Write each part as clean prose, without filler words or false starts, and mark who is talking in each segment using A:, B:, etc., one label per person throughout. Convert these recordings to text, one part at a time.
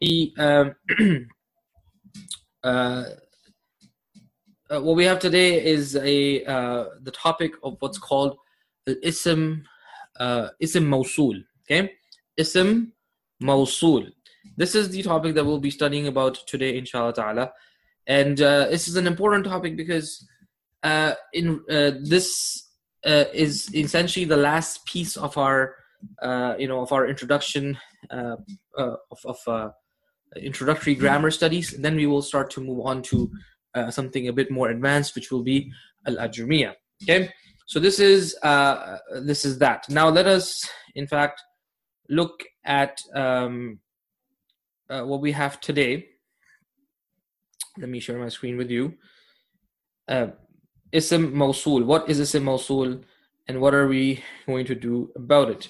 A: The what we have today is the topic of what's called ism mawsul. Okay, ism mawsul. This is the topic that we'll be studying about today, inshallah ta'ala. And this is an important topic because this is essentially the last piece of our of our introduction of introductory grammar studies. And then we will start to move on to something a bit more advanced, which will be al-ajrumiyya. Okay, so this is that. Now let us, in fact, look at what we have today. Let me share my screen with you. Ism mawsul. What is ism mawsul, and what are we going to do about it?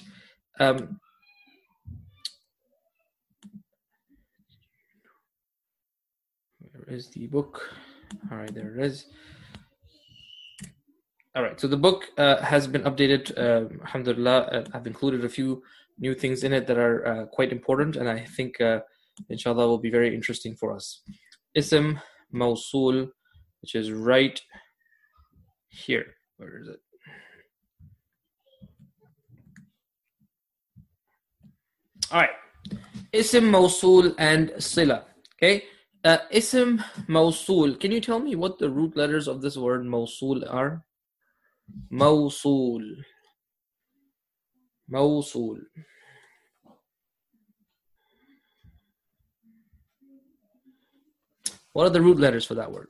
A: Where is the book? All right, there it is. All right, so the book has been updated. Alhamdulillah, I've included a few new things in it that are quite important, and I think, inshallah, will be very interesting for us. Ism mawsul, which is right here. Where is it? All right, ism mawsul and sila. Okay, ism mawsul. Can you tell me what the root letters of this word mawsul are? Mawsul. Mawsul. What are the root letters for that word?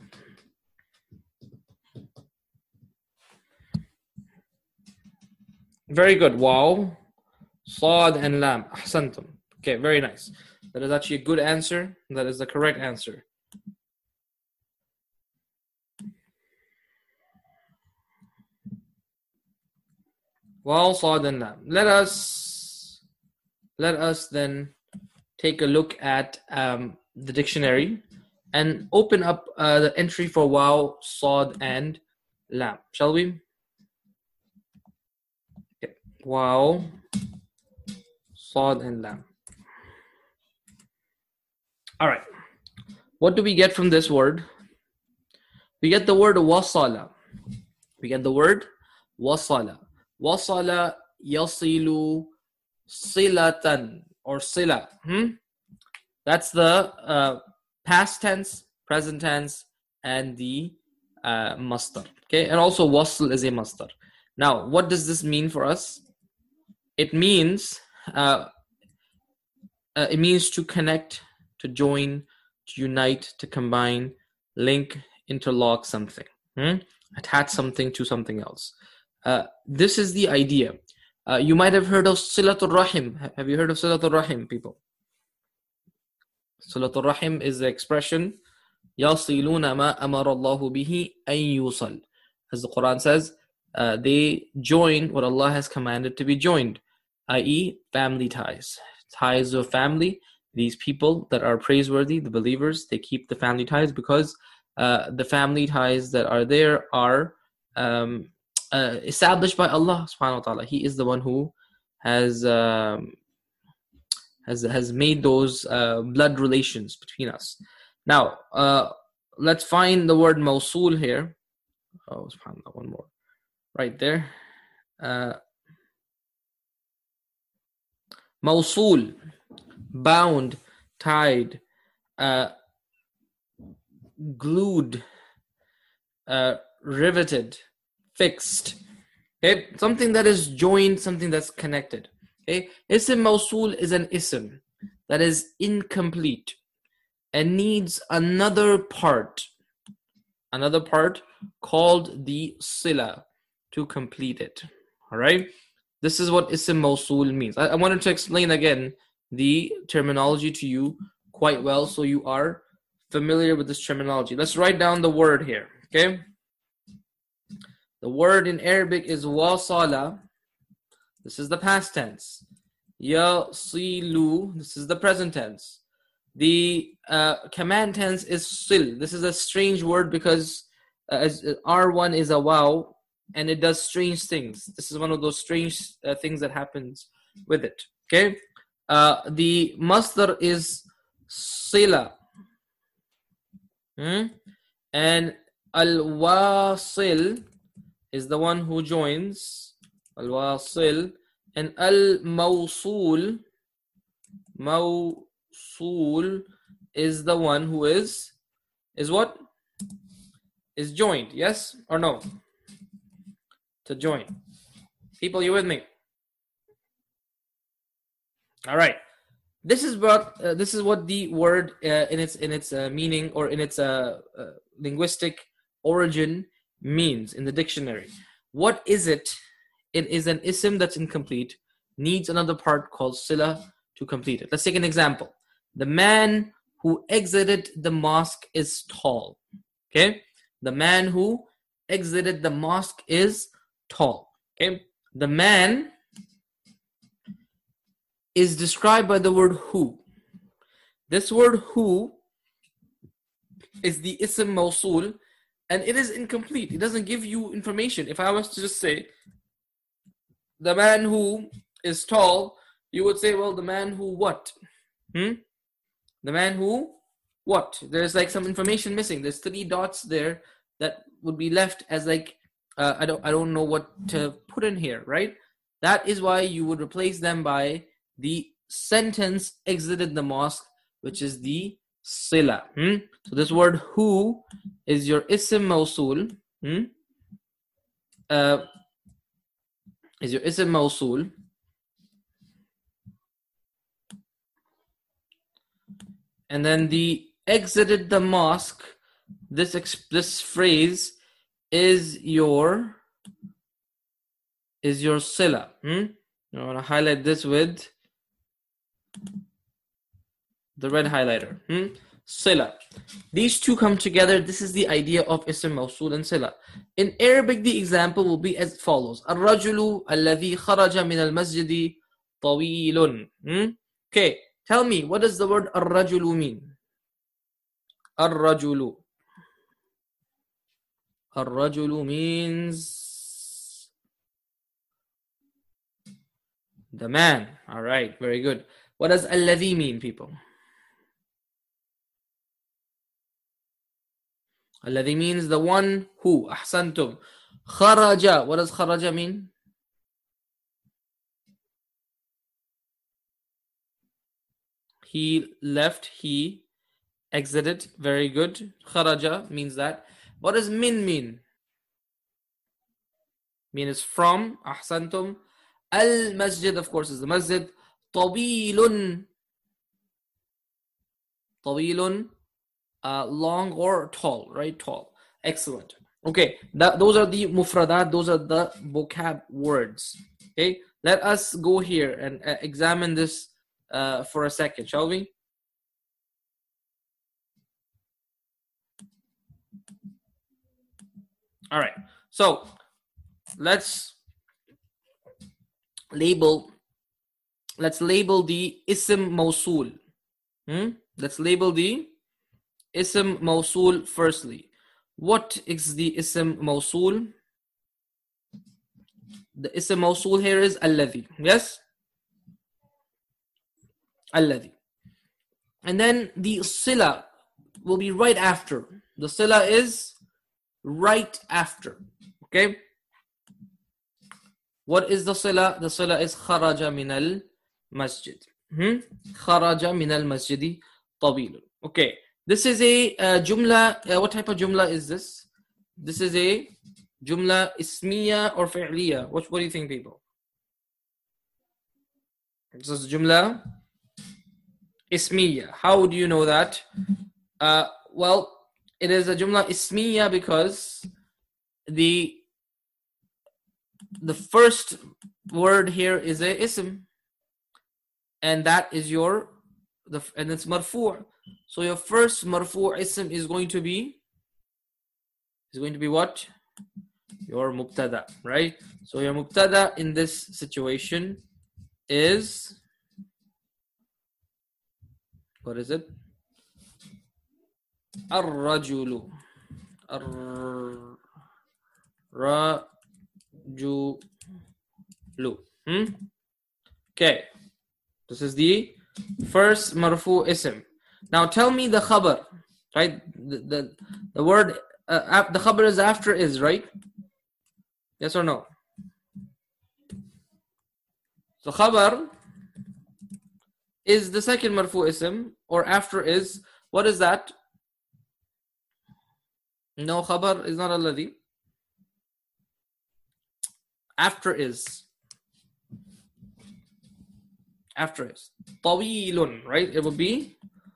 A: Very good. Waw, sad, and lam. Ahsantum. Okay, very nice. That is actually a good answer. That is the correct answer. Waw, sad, and lam. Let us then take a look at the dictionary and open up the entry for waw, sad, and lam. Shall we? Okay. Waw, sad, and lam. All right. What do we get from this word? We get the word wasala. We get the word wasala. Wasala yasilu silatan, or sila. That's the past tense, present tense, and the masdar. Okay, and also wasl is a masdar. Now, what does this mean for us? It means to connect, to join, to unite, to combine, link, interlock something, attach something to something else. This is the idea. You might have heard of Silatul Rahim. Have you heard of Silatul Rahim, people? Silatul Rahim is the expression يَصِلُونَ مَا أَمَرَ اللَّهُ بِهِ أَن يُوصَلْ. As the Quran says, they join what Allah has commanded to be joined, i.e. family ties. Ties of family. These people that are praiseworthy, the believers, they keep the family ties because the family ties that are there are established by Allah subhanahu wa ta'ala. He is the one who has made those blood relations between us. Now, let's find the word mawsul here. Oh, subhanallah, one more. Right there. Mawsul, bound, tied, glued, riveted, fixed. Okay, something that is joined, something that's connected. Okay, ism mawsul is an ism that is incomplete and needs another part called the sila to complete it. All right, this is what ism mawsul means. I wanted to explain again the terminology to you quite well so you are familiar with this terminology. Let's write down the word here. Okay, the word in Arabic is wasala. This is the past tense. Yasilu. This is the present tense. The command tense is sil. This is a strange word because R1 is a waw and it does strange things. This is one of those strange things that happens with it. Okay. The masdar is sila. And al-wasil is the one who joins. Al-wasil. And al-mawsul, mawsul is the one who is what? Is joined, yes or no? To join. People, you with me? All right. This is what the word in its meaning or in its linguistic origin means in the dictionary. What is it? It is an ism that's incomplete, needs another part called sila to complete it. Let's take an example. The man who exited the mosque is tall. Okay? The man who exited the mosque is tall. Okay? The man is described by the word who. This word who is the ism mawsul, and it is incomplete. It doesn't give you information. If I was to just say, the man who is tall, you would say, well, the man who what? The man who what? There's like some information missing. There's 3 dots there that would be left as like, I don't know what to put in here, right? That is why you would replace them by the sentence exited the mosque, which is the sila. So this word who is your ism mawsul. Is your ism mawsul. And then the exited the mosque, this phrase is your sila. I want to highlight this with the red highlighter. Sila. These two come together. This is the idea of ism mawsul and sila. In Arabic, the example will be as follows. الرجل الذي خرج من المسجد طويل. Okay, tell me, what does the word الرجل mean? الرجل. الرجل means the man. All right, very good. What does الذي mean, people? الذي means the one who. أحسنتم. خرج. What does خرج mean? He left, he exited. Very good. خرج means that. What does min mean? Min is from. أحسنتم. Al-masjid, of course, is the masjid. طويل. طويل. Long or tall, right? Tall. Excellent. Okay, those are the mufradat, those are the vocab words. Okay, let us go here and examine this for a second, shall we? All right, so let's label the ism mawsul. Let's label the ism mawsul firstly. What is the ism mawsul? The ism mawsul here is alladhi. Yes? Alladhi. And then the sila will be right after. The sila is right after. Okay? What is the sila? The sila is kharaja min al masjid. Kharaja min al masjidi tabil. Okay. This is a jumla. What type of jumla is this? This is a jumla ismiya or fi'liya. What do you think, people? This is jumla ismiya. How do you know that? Well, it is a jumla ismiya because the first word here is a ism, and that is and it's marfu'. So your first marfu' ism is going to be what? Your mubtada, right? So your mubtada in this situation is, what is it? Ar-rajulu. Ar-rajulu. Okay. This is the first marfu' ism. Now tell me the khabar, right? The word, the khabar is after is, right? Yes or no? So khabar is the second marfu ism, or after is. What is that? No, khabar is not alladhi. After is. After is. Tawilun, right? It would be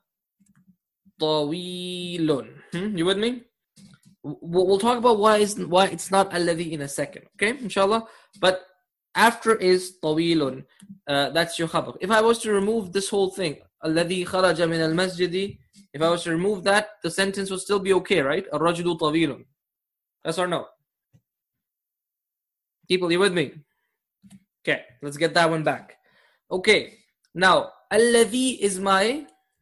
A: Tawilun. You with me? We'll talk about why it's not alladhi in a second, okay? Inshallah. But after is Tawilun. That's your khabar. If I was to remove this whole thing, alladhi kharaja min al-masjidi, if I was to remove that, the sentence would still be okay, right? Ar-rajulu tawilun. Yes or no? People, you with me? Okay, let's get that one back. Okay, now, alladhi is my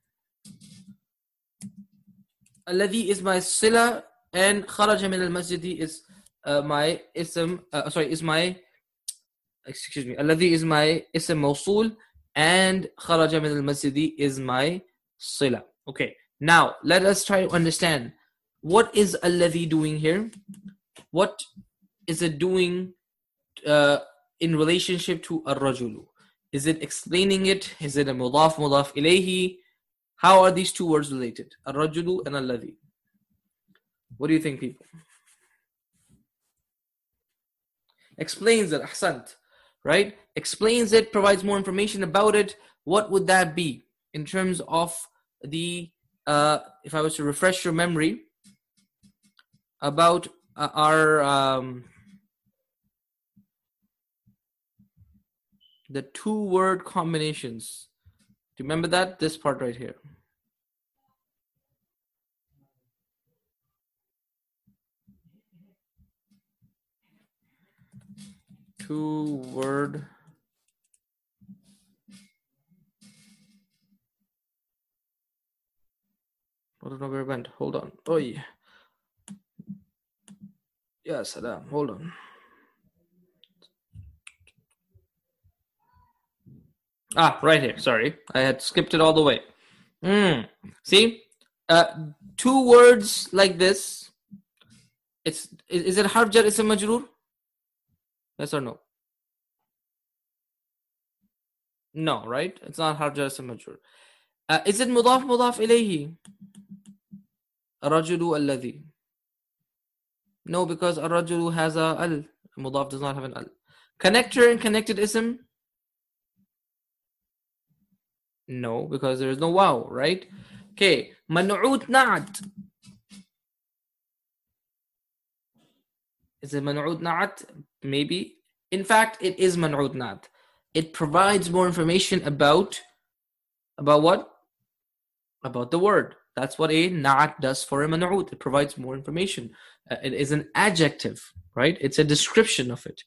A: sila, and kharaja min al-masjidi is my ism, alladhi is my ism mawsul, and kharaja min al-masjidi is my sila. Okay, now let us try to understand what is alladhi doing here. What is it doing in relationship to ar-rajulu? Is it explaining it? Is it a mudaf ilayhi? How are these two words related? Ar-rajulu and alladhi. What do you think, people? Explains it, ahsant, right? Explains it, provides more information about it. What would that be in terms of the, if I was to refresh your memory about our, the two word combinations. Do you remember that? This part right here. Two word. I don't know where it went. Hold on. Oh yeah. Yeah, salam. Hold on. Right here. Sorry. I had skipped it all the way. See? Two words like this. Is it harf jar ism majroor? Yes or no? No, right? It's not harf jar ism majroor. Is it mudaf ilayhi? Ar-rajulu alladhi. No, because ar-rajulu has a al. Mudaf does not have an al. Connector and connected ism? No, because there is no waw, right? Okay, man'ud na'at. Is it man'ud na'at? Maybe. In fact, it is man'ud na'at. It provides more information about what? About the word. That's what a na'at does for a man'ud. It provides more information. It is an adjective, right? It's a description of it.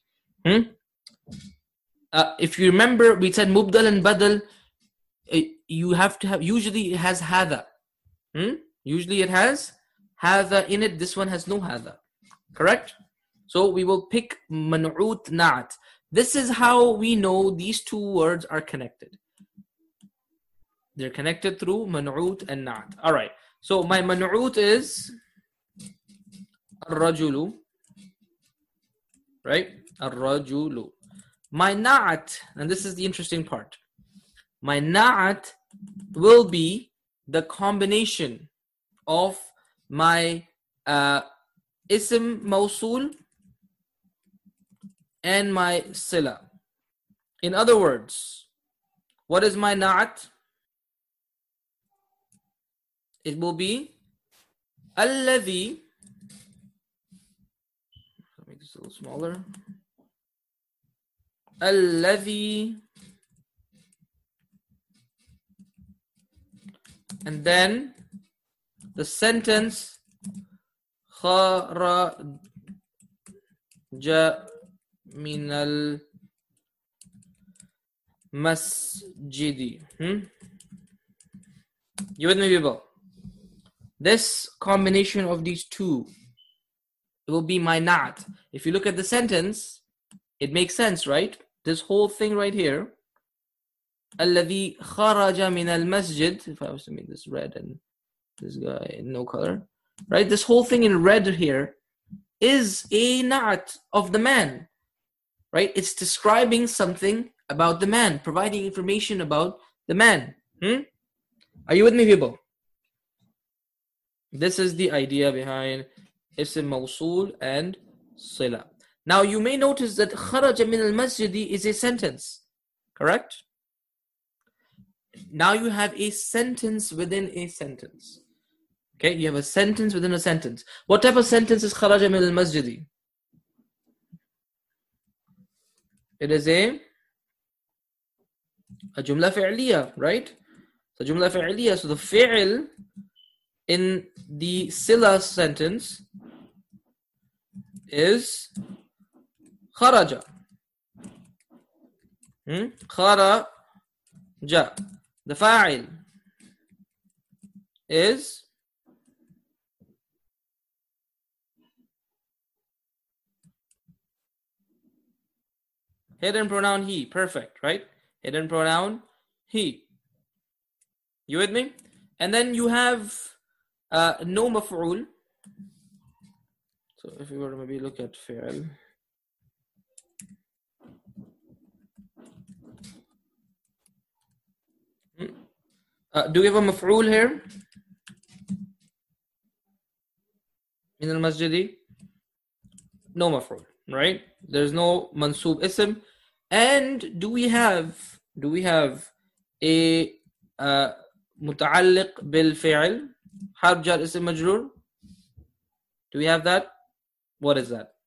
A: If you remember, we said mubdal and badal. You have to have, usually it has hadha. Usually it has hadha in it. This one has no hadha. Correct? So we will pick man'ut na'at. This is how we know these two words are connected. They're connected through man'ut and na'at. Alright. So my man'ut is ar-rajulu. Right? Ar-rajulu. My na'at, and this is the interesting part. My na'at will be the combination of my ism mawsul and my sila. In other words, what is my na'at? It will be alladhi. Let me make this a little smaller. Alladhi. And then the sentence kharaja minal masjidi. You with me, people? This combination of these two, it will be my na'at. If you look at the sentence, it makes sense, right? This whole thing right here الذي خرج من المسجد. If I was to make this red and this guy in no color, right? This whole thing in red here is a na'at of the man, right? It's describing something about the man, providing information about the man. Are you with me, people? This is the idea behind Ism Mawsul and Sila. Now you may notice that kharaja min al-masjidi is a sentence, correct? Now you have a sentence within a sentence. Okay, you have a sentence within a sentence. What type of sentence is kharaja min al-masjidi? It is a jumla fi'liya, right? So jumla fi'liya. So the fi'l in the sila sentence is kharaja. Kharaja. The fa'il is hidden pronoun he. Perfect, right? Hidden pronoun he. You with me? And then you have no maf'ul. So if we were to maybe look at fi'l. Do we have a maf'ul here? Min al-masjidi? No maf'ul, right? There's no mansub ism. And do we have a muta'alliq bil fi'l? Harf jar ism majroor? Do we have that? What is that?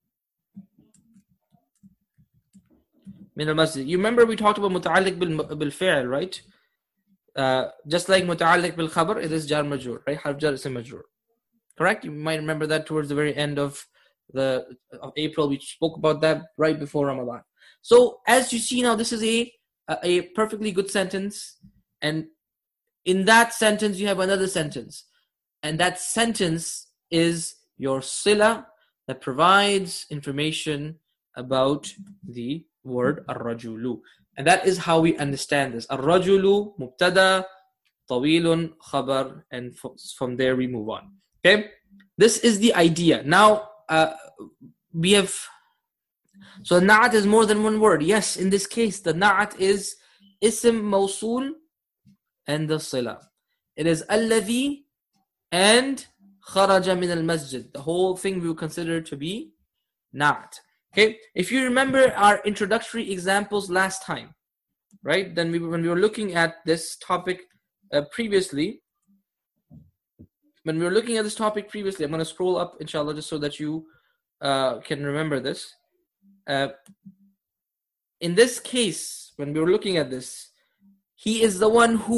A: Min al-masjid. You remember we talked about muta'alliq bil fi'l, right? Just like muta'alliq bil khabar, it is jar majroor, right? Harf jar ism majroor. Correct? You might remember that towards the very end of April. We spoke about that right before Ramadan. So as you see now, this is a perfectly good sentence. And in that sentence, you have another sentence. And that sentence is your sila that provides information about the word ar-rajulu. And that is how we understand this. Ar-rajulu, mubtada, tawilun, khabar, and from there we move on. Okay? This is the idea. Now, we have... So na'at is more than one word. Yes, in this case, the na'at is ism mawsul and the sila. It is alladhi and kharaja min al-masjid. The whole thing we will consider to be na'at. Okay? If you remember our introductory examples last time, right? Then when we were looking at this topic previously, I'm going to scroll up, inshallah, just so that you can remember this. In this case, when we were looking at this, he is the one who, ...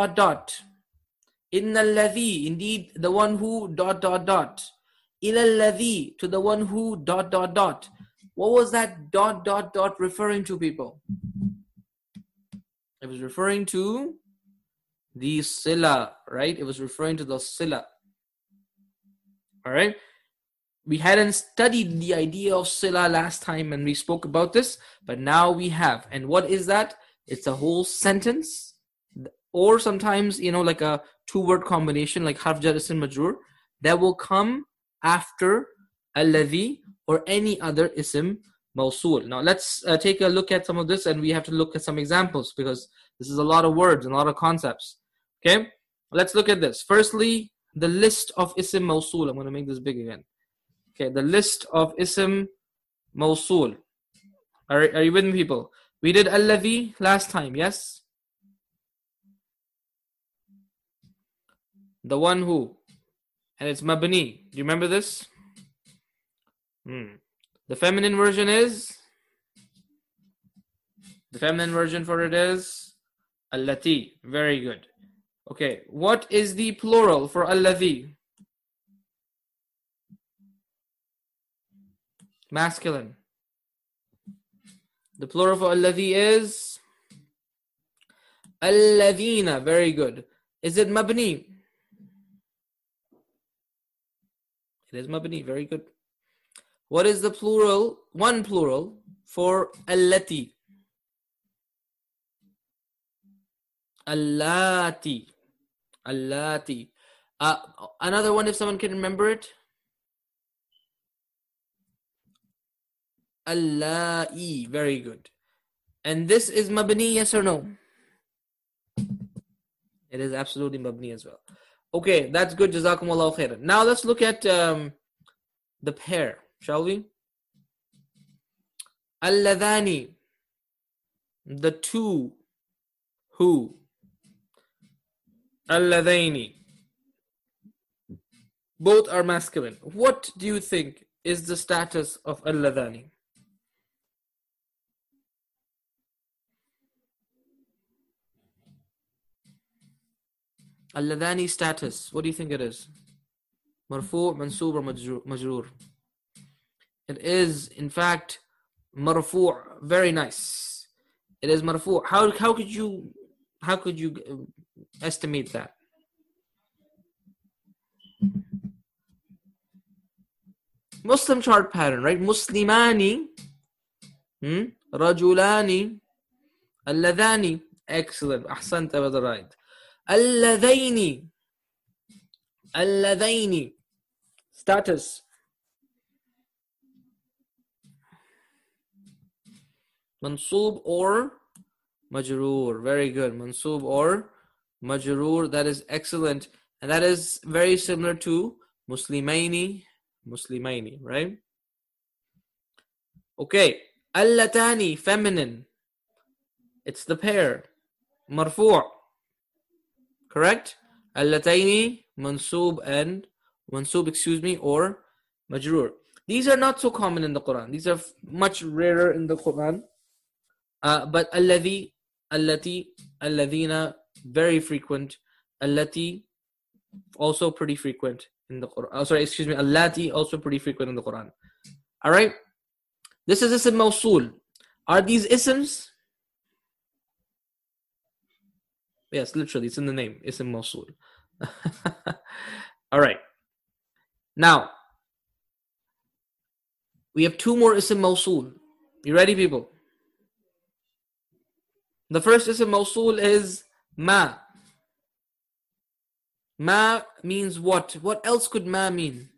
A: Inna alladhi, indeed, the one who, ... Ila alladhi, to the one who, ... What was that ... referring to, people? It was referring to the sila, right? It was referring to the sila. All right? We hadn't studied the idea of sila last time when we spoke about this, but now we have. And what is that? It's a whole sentence, or sometimes, like a two-word combination, like harf jar ism majroor, that will come after alladhi or any other ism mawsul. Now let's take a look at some of this, and we have to look at some examples because this is a lot of words and a lot of concepts. Okay, let's look at this. Firstly, the list of ism mawsul. I'm going to make this big again. Okay, the list of ism mawsul. Are you with me, people? We did alladhi last time, yes? The one who. And it's mabni. Do you remember this? The feminine version is? The feminine version for it is allati. Very good. Okay, what is the plural for alladhi? Masculine. The plural for alladhi is alladhina. Very good. Is it mabni? It is mabni. Very good. What is the plural? One plural for allati. Allati. Allati. Another one, if someone can remember it. Allai. Very good. And this is mabni, yes or no? It is absolutely mabni as well. Okay, that's good. Jazakumullahu khairan. Now let's look at the pair, shall we? Alladhani. The two. Who? Alladhaini. Both are masculine. What do you think is the status of alladhani? Alladhani status. What do you think it is? Marfu', mansoob, or majroor? It is, in fact, marfu'. Very nice. It is marfu'. How could you estimate that? Muslim chart pattern, right? Muslimani, rajulani, alladhani. Excellent. Ahsanta was right. Alladhaini. Alladhaini. Status. Mansoob or majroor. Very good. Mansoob or majroor. That is excellent. And that is very similar to Muslimaini. Muslimaini, right? Okay. Allatani, feminine. It's the pair. Marfu'. Correct? Allataini, mansoob or majroor. These are not so common in the Quran. These are much rarer in the Quran. But alladhi, allati, alladhina, very frequent. Allati, also pretty frequent in the Quran. Allati, also pretty frequent in the Quran. Alright? This is ism mawsool. Are these isms? Yes, literally, it's in the name. Ism mawsool. Alright. Now, we have two more ism mawsool. You ready, people? The first ism mawsool is ma. Ma means what? What else could ma mean?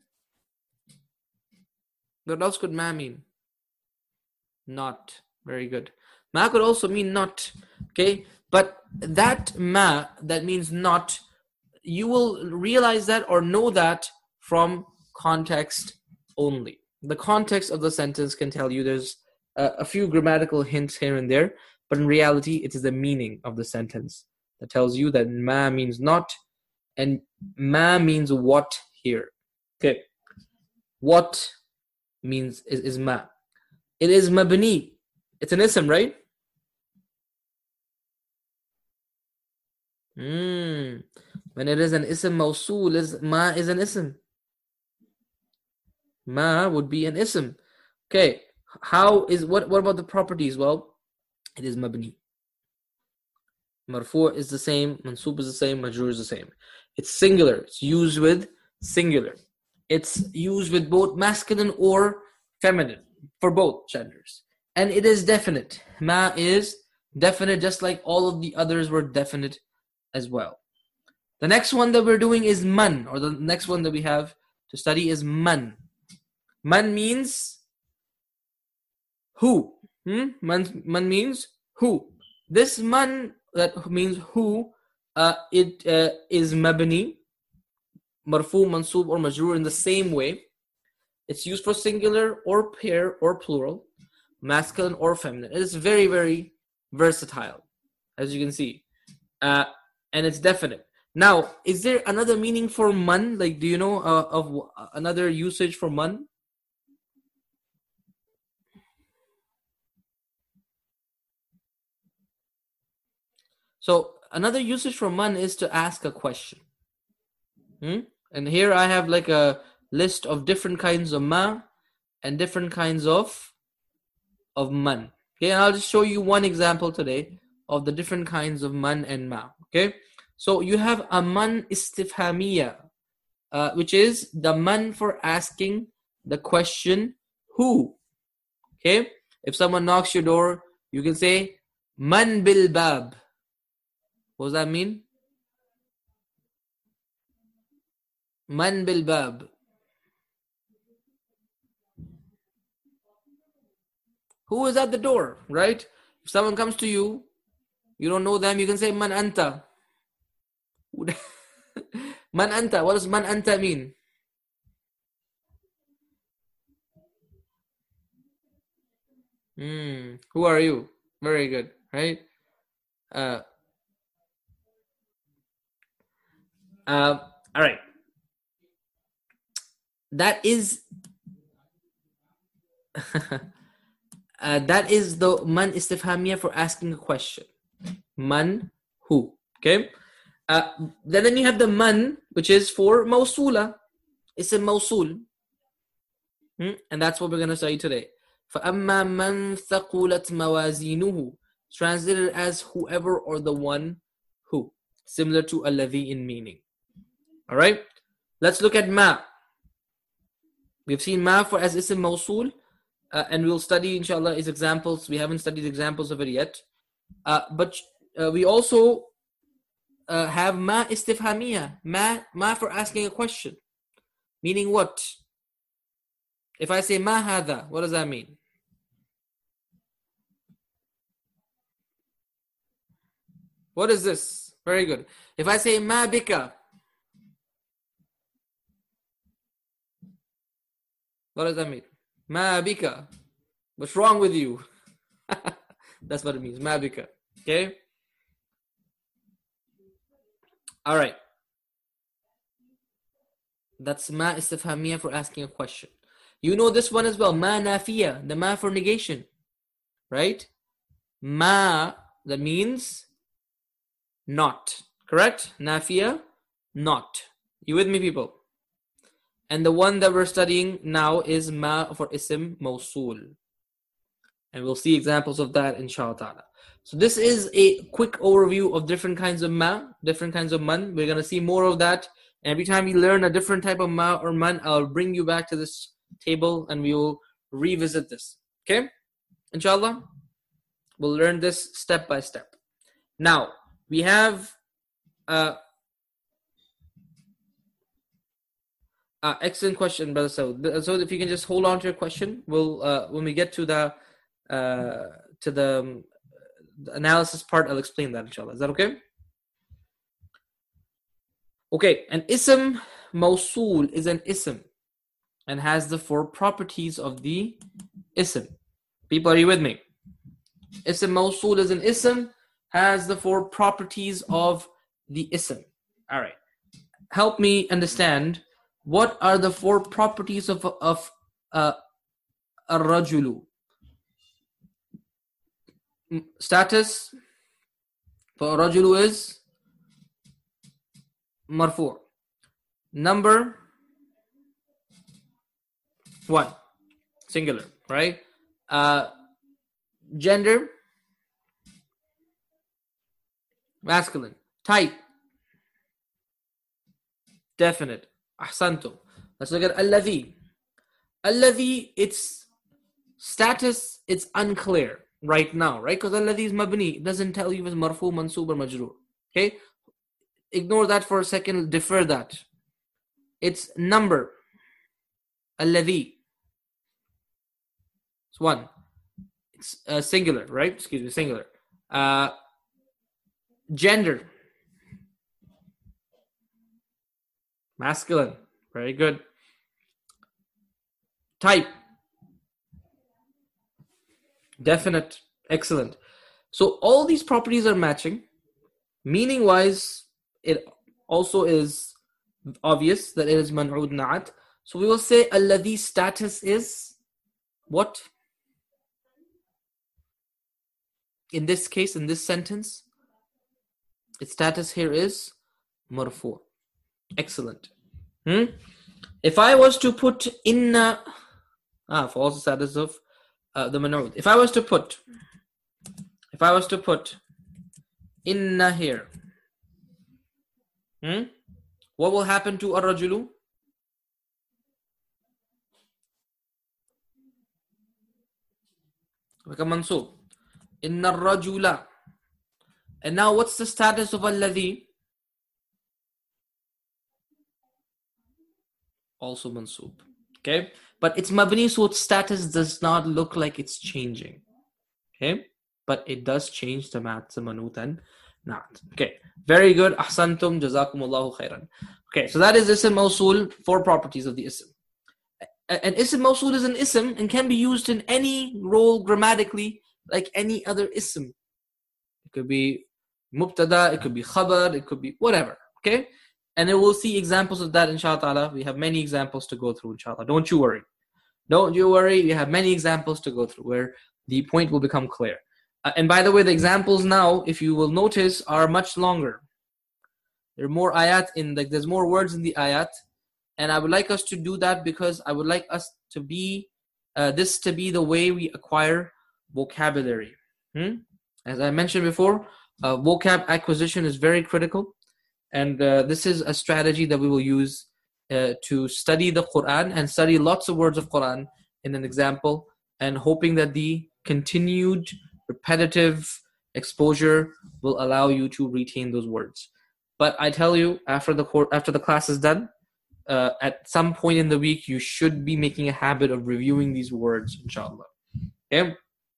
A: What else could ma mean? Not. Very good. Ma could also mean not. Okay? But that ma, that means not, you will realize that or know that from context only. The context of the sentence can tell you. There's a few grammatical hints here and there, but in reality, it is the meaning of the sentence that tells you that ma means not, and ma means what here. Okay. What means is ma. It is mabni. It's an ism, right? When it is an ism mawsool, ma is an ism. Ma would be an ism. Okay. What about the properties? Well, it is mabni. Marfu' is the same, mansoob is the same, majroor is the same. It's singular. It's used with singular. It's used with both masculine or feminine, for both genders. And it is definite. Ma is definite, just like all of the others were definite as well. The next one that we're doing is man, or the next one that we have to study is man. Man means who. Man means who. This man that means who, it is mabni, marfu, mansoob, or majroor in the same way. It's used for singular or pair or plural, masculine or feminine. It is very, very versatile, as you can see. And it's definite. Now, is there another meaning for man? Like, do you know of another usage for man? So, another usage for man is to ask a question. And here I have like a list of different kinds of ma and different kinds of man. Okay, and I'll just show you one example today of the different kinds of man and ma. Okay, so you have a man istifhamiya, which is the man for asking the question who. Okay, if someone knocks your door, you can say man bil bab. What does that mean? Man bil bab. Who is at the door, right? If someone comes to you, you don't know them, you can say man anta. Man anta. What does man anta mean? Who are you? Very good, right? All right. That is that is the man istifhamiyah for asking a question. Man, who? Okay. Then you have the man, which is for mawsula. It's a mawsul. And that's what we're going to study today. فَأَمَّا مَنْ ثَقُلَتْ مَوَازِينُهُ, translated as whoever or the one who, similar to alladhi in meaning. All right, let's look at ma. We've seen ma for as ism mawsul, and we'll study inshallah its examples. We haven't studied examples of it yet, but we also have ma istifhamiyah, ma for asking a question, meaning what? If I say ma hadha, what does that mean? What is this? Very good. If I say ma bika, what does that mean? Ma bika. What's wrong with you? That's what it means. Ma bika. Okay? All right. That's ma istifhamiyah for asking a question. You know this one as well. Ma nafiya, the ma for negation. Right? Ma, that means not. Correct? Nafiya, not. You with me, people? And the one that we're studying now is ma for ism mawsul. And we'll see examples of that inshallah ta'ala. So this is a quick overview of different kinds of ma, different kinds of man. We're going to see more of that. And every time we learn a different type of ma or man, I'll bring you back to this table and we will revisit this. Okay? Inshallah, we'll learn this step by step. Now, we have excellent question, brother. So if you can just hold on to your question, we'll when we get to the analysis part, I'll explain that inshallah. Is that okay? Okay, an ism mawsul is an ism and has the four properties of the ism. People, are you with me? Ism mawsul is an ism, has the four properties of the ism. All right. Help me understand, what are the four properties of ar-rajulu? Status for rajulu is marfu'. Number 1, singular, right? Gender, masculine. Type, definite. Ahsantum. Let's look at alladhi. Alladhi, its status, it's unclear right now, right? Because alladhi is mabni. It doesn't tell you if it's marfu, mansub, or majroor. Okay? Ignore that for a second. Defer that. It's number. Alladhi. It's 1. It's singular, right? Excuse me, singular. Gender. Masculine. Very good. Type. Definite. Excellent. So all these properties are matching. Meaning wise, it also is obvious that it is man'ud na'at. So we will say alladhi status is what? In this case, in this sentence, its status here is marfu'. Excellent. If I was to put inna, false status of the man'ud. If I was to put inna here, what will happen to ar-rajulu? Become mansub. Inna ar-rajula. And now what's the status of alladhi? Also mansoob. Okay? But it's mabni, so its status does not look like it's changing. Okay? But it does change the mat, the manut and not. Okay. Very good. Ahsantum. Jazakumullahu khairan. Okay, so that is ism mawsul, 4 properties of the ism. An ism mawsul is an ism and can be used in any role grammatically like any other ism. It could be mubtada, it could be khabar, it could be whatever. Okay? And then we'll see examples of that, inshallah. We have many examples to go through, inshallah. Don't you worry. Don't you worry. We have many examples to go through where the point will become clear. And by the way, the examples now, if you will notice, are much longer. There are more ayat there's more words in the ayat. And I would like us to do that because I would like us to be, this to be the way we acquire vocabulary. As I mentioned before, vocab acquisition is very critical. And this is a strategy that we will use to study the Quran and study lots of words of Quran in an example, and hoping that the continued repetitive exposure will allow you to retain those words. But I tell you, after the class is done, at some point in the week, you should be making a habit of reviewing these words, inshallah. Okay?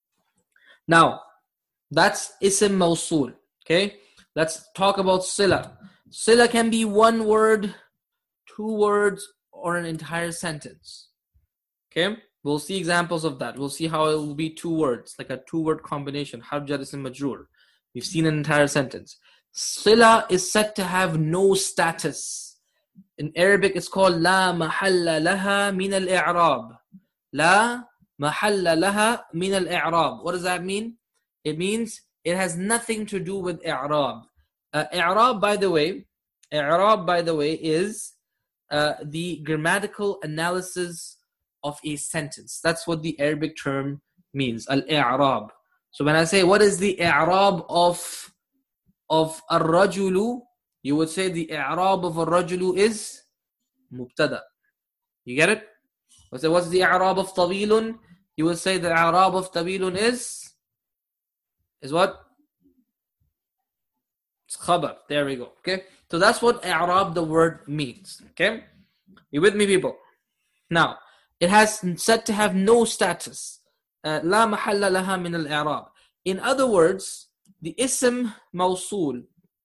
A: Now, that's ism mawsul. Okay? Let's talk about sila. Sila can be 1 word, 2 words, or an entire sentence. Okay? We'll see examples of that. We'll see how it will be 2 words, like a 2-word combination. Harf jar ism majroor. We've seen an entire sentence. Sila is said to have no status. In Arabic, it's called la mahalla laha min al-i'rab. La mahalla laha min al-i'rab. What does that mean? It means it has nothing to do with i'rab. I'rab, by the way, is the grammatical analysis of a sentence. That's what the Arabic term means, al-i'rab. So when I say, what is the i'rab of ar-rajulu, you would say the i'rab of ar-rajulu is mubtada. You get it? So what's the i'rab of tawilun? You would say the i'rab of tawilun is what? It's khabar. There we go. Okay? So that's what i'rab, the word, means. Okay? You with me, people? Now, it has said to have no status. La mahalla laha min al-i'rab. In other words, the ism mawsul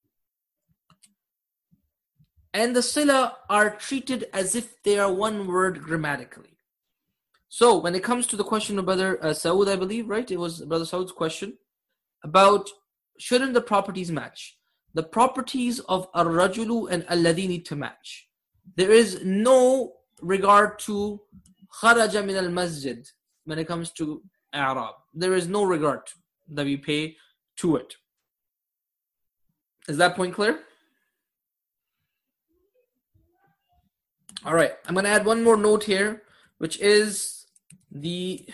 A: and the sila are treated as if they are 1 word grammatically. So when it comes to the question of Brother Saud, I believe, right? It was Brother Saud's question about shouldn't the properties match? The properties of ar-rajulu and alladhi need to match. There is no regard to kharaja min al-masjid when it comes to i'rab. There is no regard that we pay to it. Is that point clear? All right. I'm going to add 1 more note here, which is the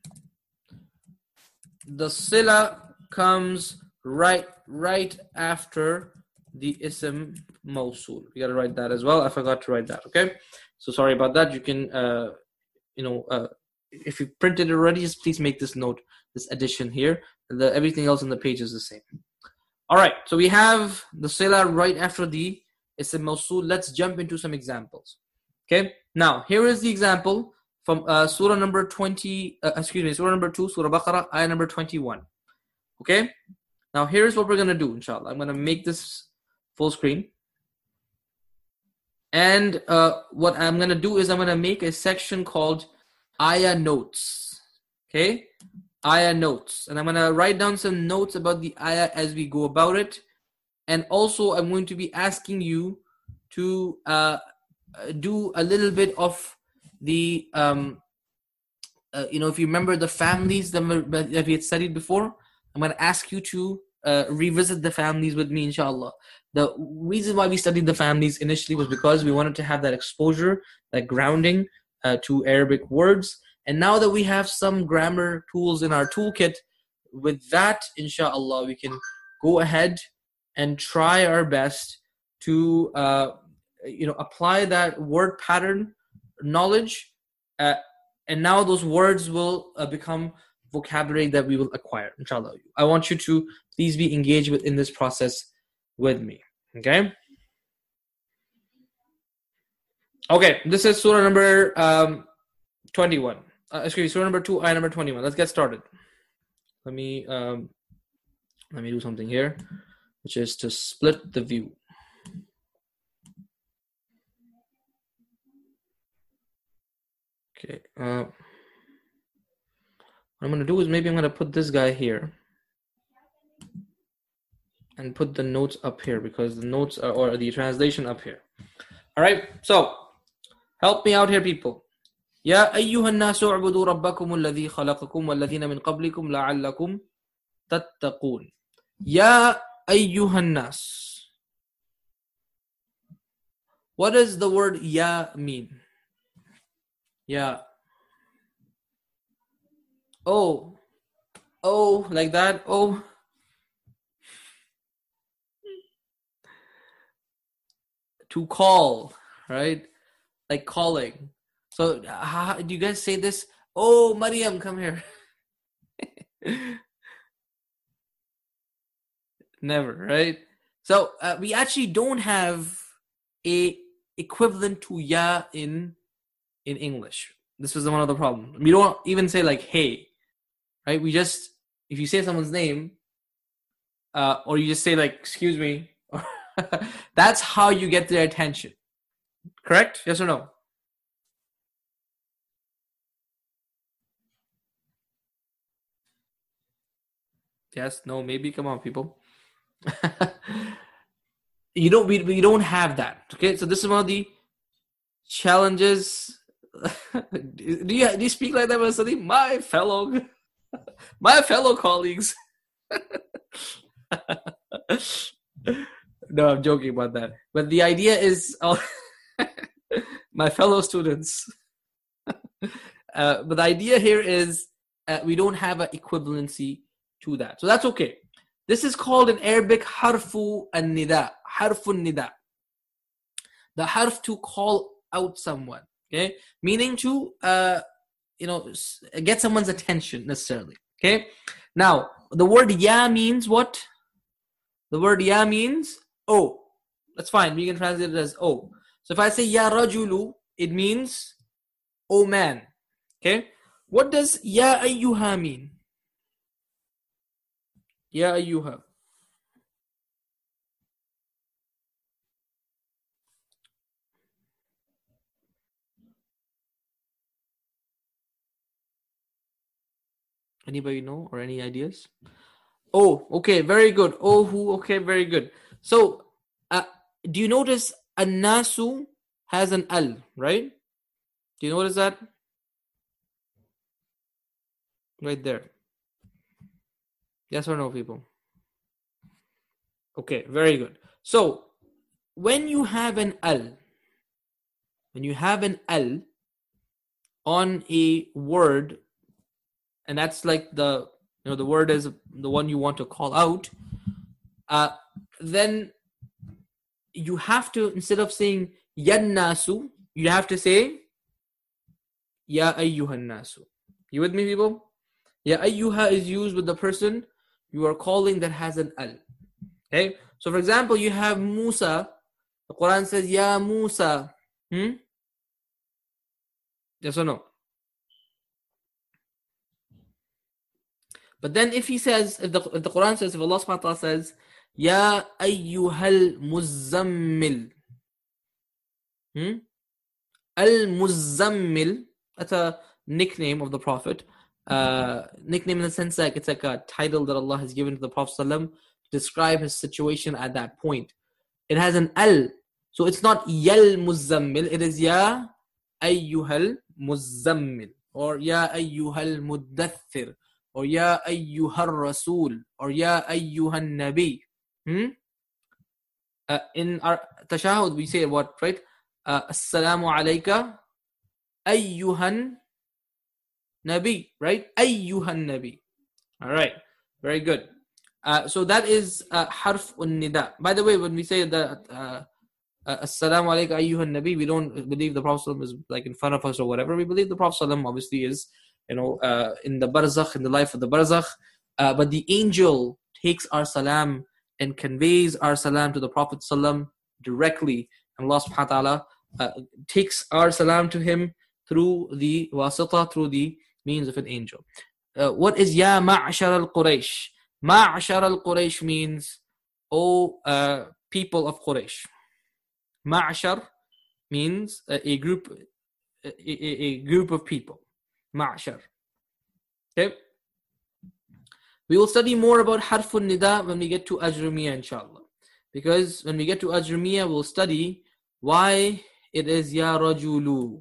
A: sila comes right after the ism mawsul. You got to write that as well. I forgot to write that. Okay. So sorry about that. You can, if you printed it already, just please make this note, this addition here. Everything else on the page is the same. All right. So we have the sila right after the ism mawsul. Let's jump into some examples. Okay. Now, here is the example from surah number 2, Surah Baqarah, ayah number 21. Okay. Now, here's what we're going to do, inshallah. I'm going to make this full screen. And what I'm going to do is I'm going to make a section called ayah notes. Okay? Ayah notes. And I'm going to write down some notes about the ayah as we go about it. And also, I'm going to be asking you to do a little bit of the, if you remember the families that we had studied before, I'm going to ask you to revisit the families with me, inshallah. The reason why we studied the families initially was because we wanted to have that exposure, that grounding to Arabic words. And now that we have some grammar tools in our toolkit, with that, inshallah, we can go ahead and try our best to apply that word pattern knowledge. And now those words will become vocabulary that we will acquire, inshallah. I want you to please be engaged in this process with me. Okay? Okay, this is surah number 21. Surah number 2, ayah number 21. Let's get started. Let me do something here, which is to split the view. Okay. What I'm going to do is maybe I'm going to put this guy here and put the notes up here, because the notes are, or the translation up here. All right. So help me out here, people. يا أيها الناس اعبدوا ربكم الذي خلقكم والذين من قبلكم لعلكم تتقون. يا أيها الناس. What does the word ya mean? Ya. Oh, like that. Oh. To call, right? Like calling. So do you guys say this? Oh, Maryam, come here. Never, right? So we actually don't have a equivalent to ya in English. This was one of the problems. We don't even say like hey, right? We just, if you say someone's name, or you just say like excuse me, that's how you get their attention. Correct? Yes or no? Yes, no, maybe. Come on, people. We don't have that. Okay, so this is one of the challenges. do you speak like that, Masadi? My fellow colleagues. No, I'm joking about that. But the idea is, my fellow students. But the idea here is we don't have an equivalency to that. So that's okay. This is called in Arabic harfu an-nida. Harfu nida. The harf to call out someone. Okay? Meaning to, get someone's attention necessarily. Okay? Now, the word ya means what? The word ya means oh. That's fine. We can translate it as oh. So if I say ya rajulu, it means oh man. Okay? What does ya ayyuha mean? Ya ayyuha. Anybody know or any ideas? Oh, okay, very good. Oh, who? Okay, very good. So, do you notice an-nasu has an al, right? Do you notice that? Right there. Yes or no, people? Okay, very good. So, when you have an al on a word, and that's like the word is the one you want to call out, then you have to, instead of saying yan-nasu, you have to say ya ayyuhan nasu. You with me, people? Ya ayyuha is used with the person you are calling that has an al. Okay? So for example, you have Musa. The Quran says ya Musa. Yes or no? But then if the Quran says, if Allah subhanahu wa ta'ala says, Ya ayyuhal muzzammil. Al-Muzammil, that's a nickname of the Prophet. Nickname in the sense that it's like a title that Allah has given to the Prophet ﷺ to describe his situation at that point. It has an al. So it's not Yal Muzammil, it is Ya ayyuhal Muzammil, or Ya ayyuhal Muddathir, or Ya ayyuhal Rasul, or Ya ayyuhal Nabi. In our tashahud we say what, right? Assalamu alayka ayyuhan Nabi, right? Ayyuhan Nabi. All right, very good. So that is harf un-nida. By the way, when we say that Assalamu alayka ayyuhan Nabi, we don't believe the Prophet is like in front of us or whatever. We believe the Prophet obviously is, in the barzakh, in the life of the barzakh. But the angel takes our salam and conveys our salam to the Prophet ﷺ directly. And Allah subhanahu wa ta'ala takes our salam to him through the wasita, through the means of an angel. What is Ya Ma'ashar al-Quraysh? Ma'ashar al-Quraysh means, O people of Quraysh. Ma'ashar means a group of people. Ma'ashar. Okay? We will study more about Harfun Nida when we get to Ajrumiyya, inshallah. Because when we get to Ajrumiyya, we'll study why it is Ya Rajulu.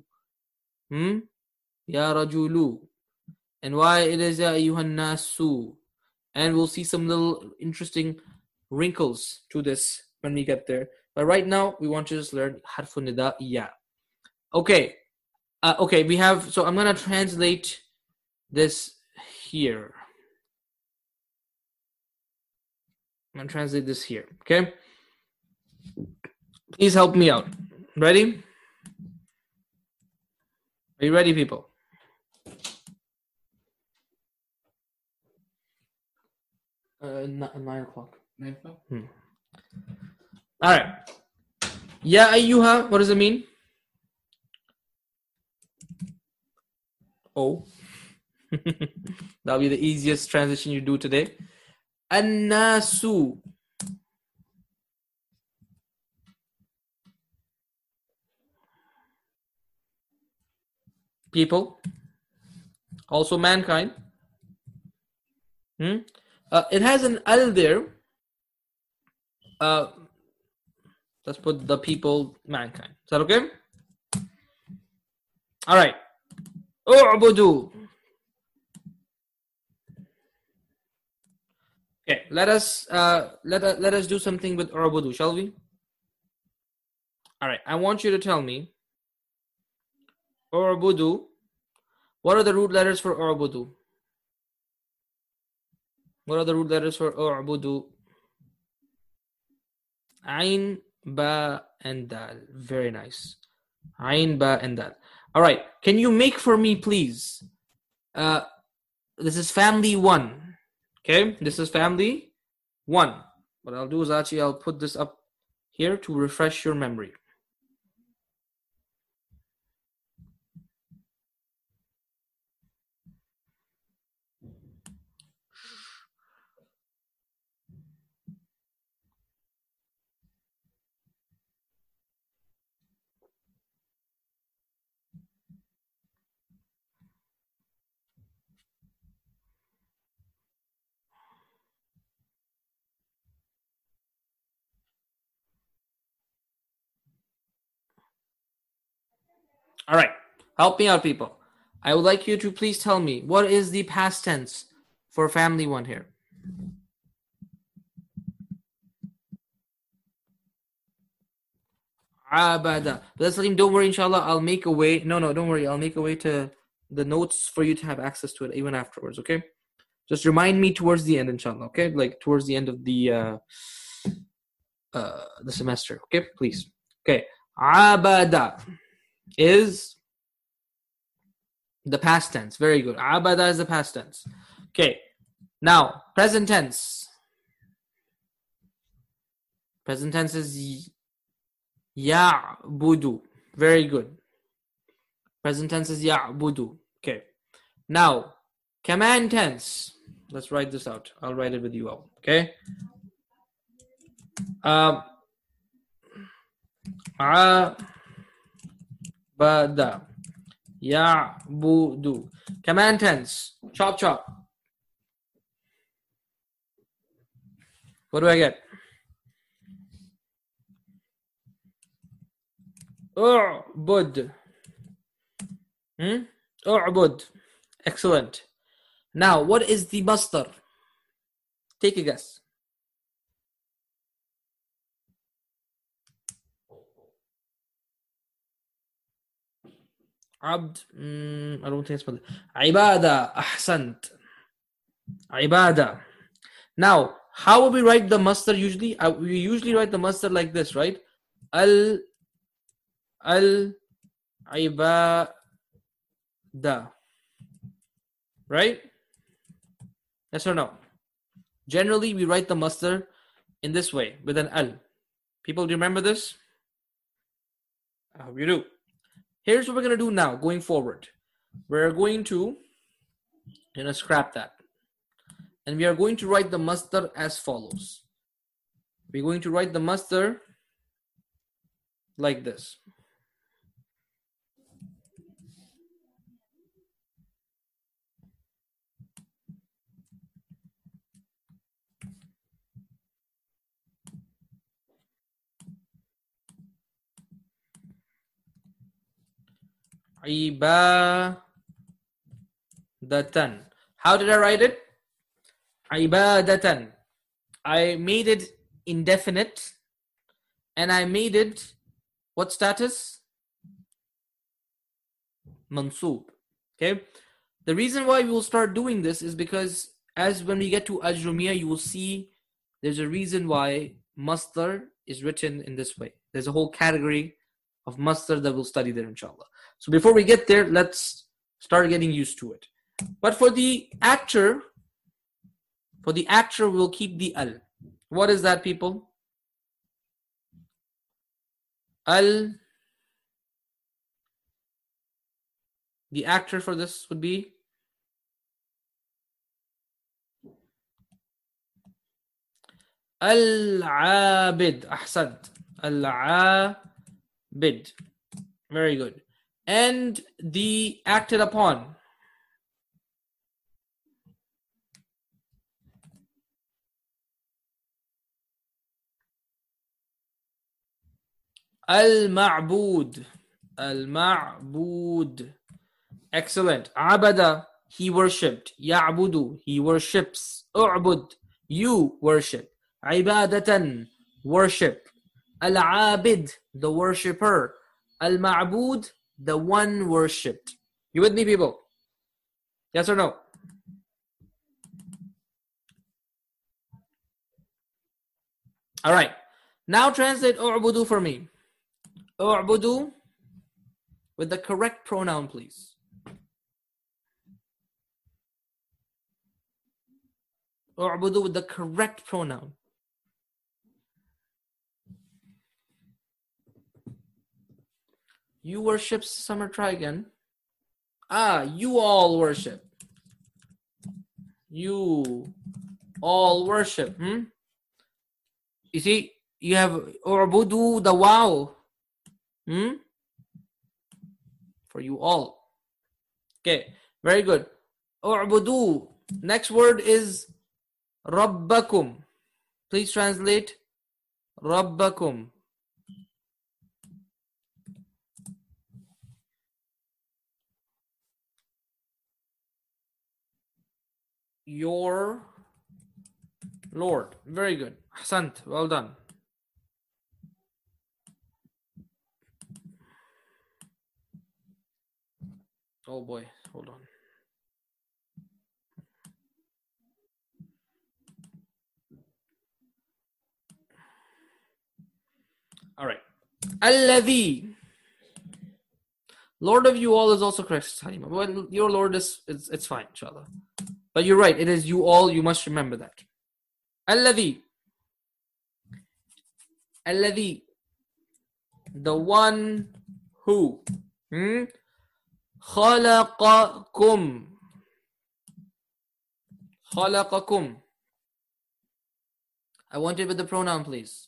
A: Ya Rajulu. And why it is Ya Ayyuhan Nasu. And we'll see some little interesting wrinkles to this when we get there. But right now, we want to just learn Harfun Nida, Ya. Okay. We have, so I'm going to translate this here. I'm going to translate this here, okay? Please help me out. Ready? Are you ready, people? 9 o'clock.
B: 9 o'clock?
A: All right. Ya ayyuha, what does it mean? Oh. That'll be the easiest transition you do today. An-nasu. People. Also mankind. It has an al there. Let's put the people, mankind. Is that okay? All right. U'budu. Okay, let us do something with u'budu, shall we? All right, I want you to tell me u'budu. What are the root letters for u'budu? What are the root letters for u'budu? Ain, ba, and dal. Very nice. Ain, ba, and dal. All right. Can you make for me, please? This is family 1. Okay. This is family 1. What I'll do is actually I'll put this up here to refresh your memory. All right. Help me out, people. I would like you to please tell me what is the past tense for family 1 here. Abada. But don't worry, inshallah, I'll make a way. No, don't worry. I'll make a way to the notes for you to have access to it even afterwards, okay? Just remind me towards the end, inshallah, okay? Like towards the end of the semester, okay? Please. Okay. Abada is the past tense. Very good. Abada is the past tense. Okay. Now, present tense. Present tense is ya'budu. Very good. Present tense is ya'budu. Okay. Now, command tense. Let's write this out. I'll write it with you all. Okay. Abada. Ya'budu. Command tense. Chop chop. What do I get? U'bud. U'bud. Excellent. Now, what is the masdar? Take a guess. Abd. I don't think it's masdar. Ibada. Ahsant. Ibada. Now, how would we write the masdar usually? We usually write the masdar like this, right? Al-ibada. Right? Yes or no? Generally, we write the masdar in this way, with an al. People, do you remember this? I hope you do. Here's what we're going to do now, going forward. We're going to scrap that. And we are going to write the masdar as follows. We're going to write the masdar like this. Ibadatan. How did I write it? Ibadatan. I made it indefinite and I made it what status? Mansoob. Okay. The reason why we will start doing this is because as when we get to Ajrumiyah, you will see there's a reason why masdar is written in this way. There's a whole category of masdar that we'll study there, inshallah. So before we get there, let's start getting used to it. But for the actor, we'll keep the al. What is that, people? Al. The actor for this would be Al-Abid. Ahsad. Al-Abid. Very good. And the acted upon. Al-Ma'bud. Al-Ma'bud. Excellent. Abada, he worshipped. Ya'budu, he worships. U'bud, you worship. Ibadatan, worship. Al-Abid, the worshipper. Al-Ma'bud, the one worshipped. You with me, people? Yes or no? All right. Now translate U'budu for me. U'budu with the correct pronoun, please. U'budu with the correct pronoun. You worship, Summer, try again. You all worship. You all worship. You see, you have U'budu, the wow. For you all. Okay, very good. U'budu. Next word is Rabbakum. Please translate Rabbakum. Your Lord. Very good. Ahsant. Well done. Oh boy. Hold on. All right. Alladhi. Lord of you all is also correct, Halima. Well, your Lord it's fine, inshallah. But you're right. It is you all. You must remember that. Alladhi. Alladhi. The one who. Khalaqakum. Khalaqakum. I want it with the pronoun, please.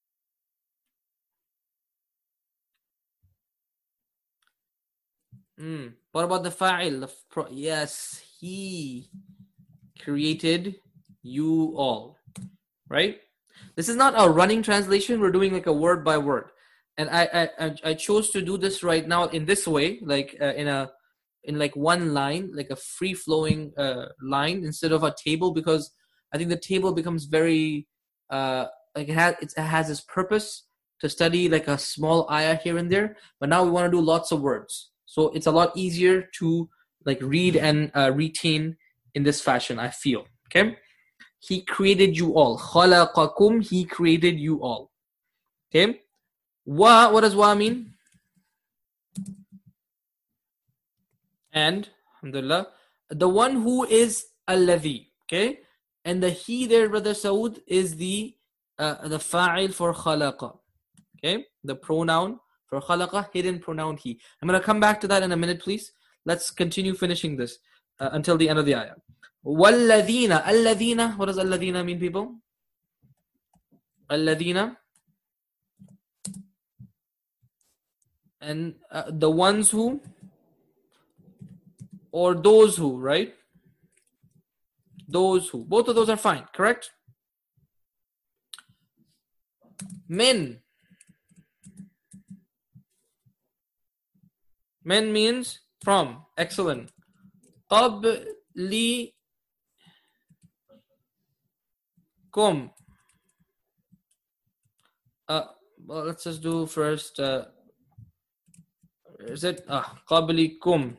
A: What about the fa'il? Yes, he created you all. Right? This is not a running translation. We're doing like a word by word. And I chose to do this right now in this way, like in like one line, like a free flowing line instead of a table, because I think the table becomes very like it has its purpose to study like a small ayah here and there. But now we want to do lots of words. So it's a lot easier to like read and retain in this fashion, I feel. Okay? He created you all. Khalaqakum, he created you all. Okay? Wa, what does wa mean? And, alhamdulillah, the one who is alladhi. Okay? And the he there, Brother Saud, is the fa'il for khalaqa. Okay? The pronoun for khalaqa, hidden pronoun he. I'm going to come back to that in a minute, please. Let's continue finishing this until the end of the ayah. وَالَّذِينَ الَّذِينَ. What does الَّذِينَ mean, people? الَّذِينَ. And the ones who, or those who, right? Those who. Both of those are fine, correct? Men. Men means from. Excellent. قَبْلِكُمْ. Well, let's just do first. Is it قَبْلِكُمْ?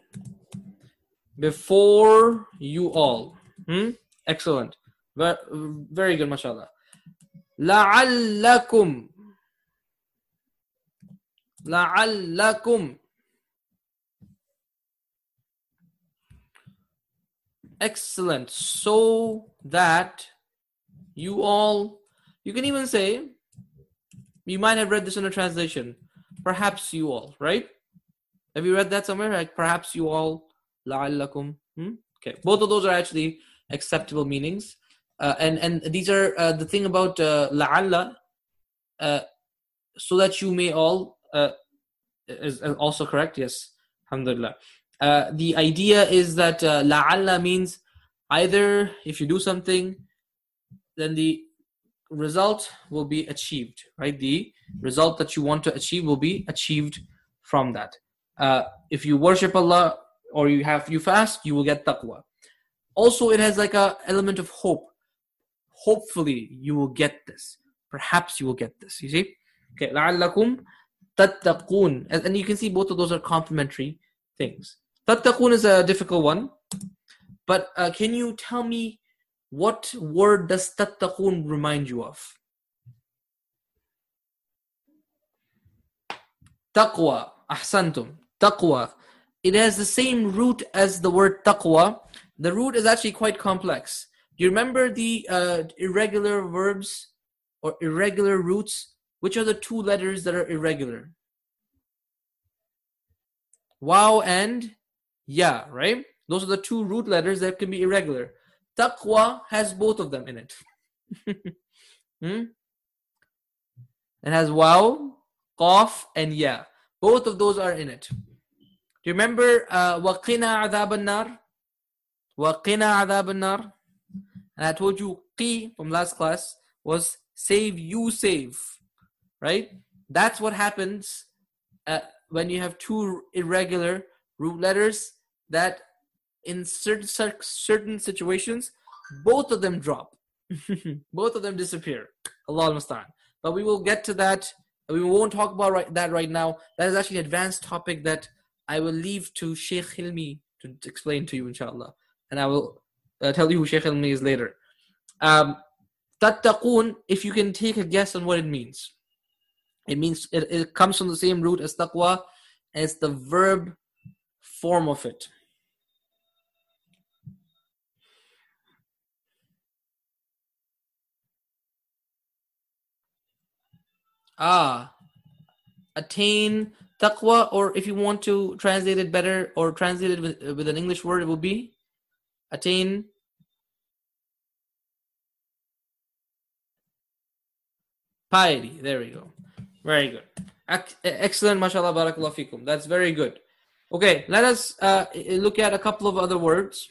A: Before you all. Excellent. Very good, mashallah. لَعَلَّكُمْ. لَعَلَّكُمْ. Excellent. So that you all, you can even say, you might have read this in a translation, perhaps you all, right? Have you read that somewhere? Like, perhaps you all, لَعَلَّكُمْ. Okay, both of those are actually acceptable meanings. And these are the thing about لَعَلَّ, so that you may all, is also correct. Yes, alhamdulillah. The idea is that لَعَلَّ means either if you do something, then the result will be achieved, right? The result that you want to achieve will be achieved from that. If you worship Allah or you fast, you will get taqwa. Also, it has like a element of hope. Hopefully, you will get this. Perhaps you will get this. You see? Okay, لَعَلَّكُمْ تَتَّقُونَ. And you can see both of those are complementary things. تَتَّقُونَ is a difficult one. But can you tell me what word does تَتَّقُونَ remind you of? Taqwa. Ahsantum. Taqwa. It has the same root as the word taqwa. The root is actually quite complex. Do you remember the irregular verbs or irregular roots? Which are the two letters that are irregular? Waw and ya, right? Those are the two root letters that can be irregular. Taqwa has both of them in it. It has waw, qaf, and ya. Both of those are in it. Do you remember وَقِنَا عَذَابَ النَّارِ? وَقِنَا عَذَابَ النَّارِ. And I told you qi from last class was save, you save. Right? That's what happens when you have two irregular root letters that in certain situations, both of them drop. Both of them disappear. Allah al-Musta'an. But we will get to that. We won't talk about that right now. That is actually an advanced topic that I will leave to Sheikh Hilmi to explain to you, inshallah. And I will tell you who Sheikh Hilmi is later. Tattaqun, if you can take a guess on what it means. It means, it comes from the same root as taqwa, as the verb form of it. Attain taqwa, or if you want to translate it better or translate it with an English word, it will be attain piety. There we go. Very good. Excellent, mashallah, barakallahu fikum. That's very good. Okay, let us look at a couple of other words.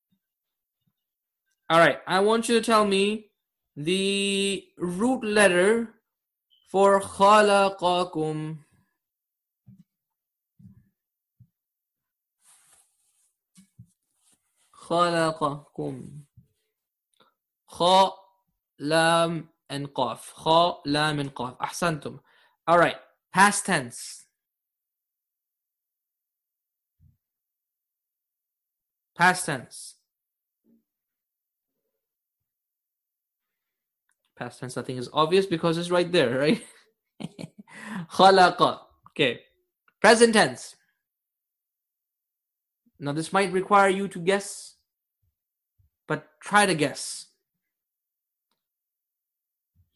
A: All right, I want you to tell me the root letter for khalaqakum. Khalaqakum. Kha, lam, and qaf. Kha, lam, and qaf. Ahsantum. All right, past tense. Past tense. Past tense, I think, is obvious because it's right there, right? Khalaqa. Okay. Present tense. Now, this might require you to guess, but try to guess.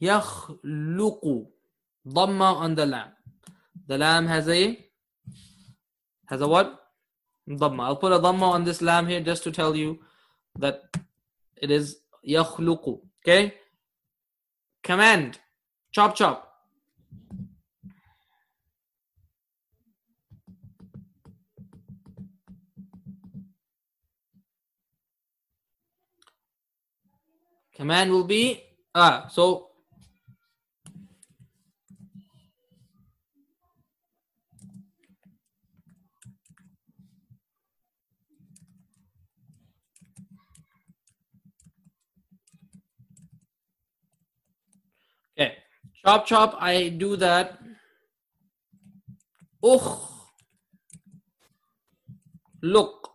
A: يخلق. Dhamma on the lam. The lam has a what? Dhamma. I'll put a dhamma on this lam here just to tell you that it is يخلق. Okay? Command. Chop chop. Command will be so okay. Chop chop, I do that. Look.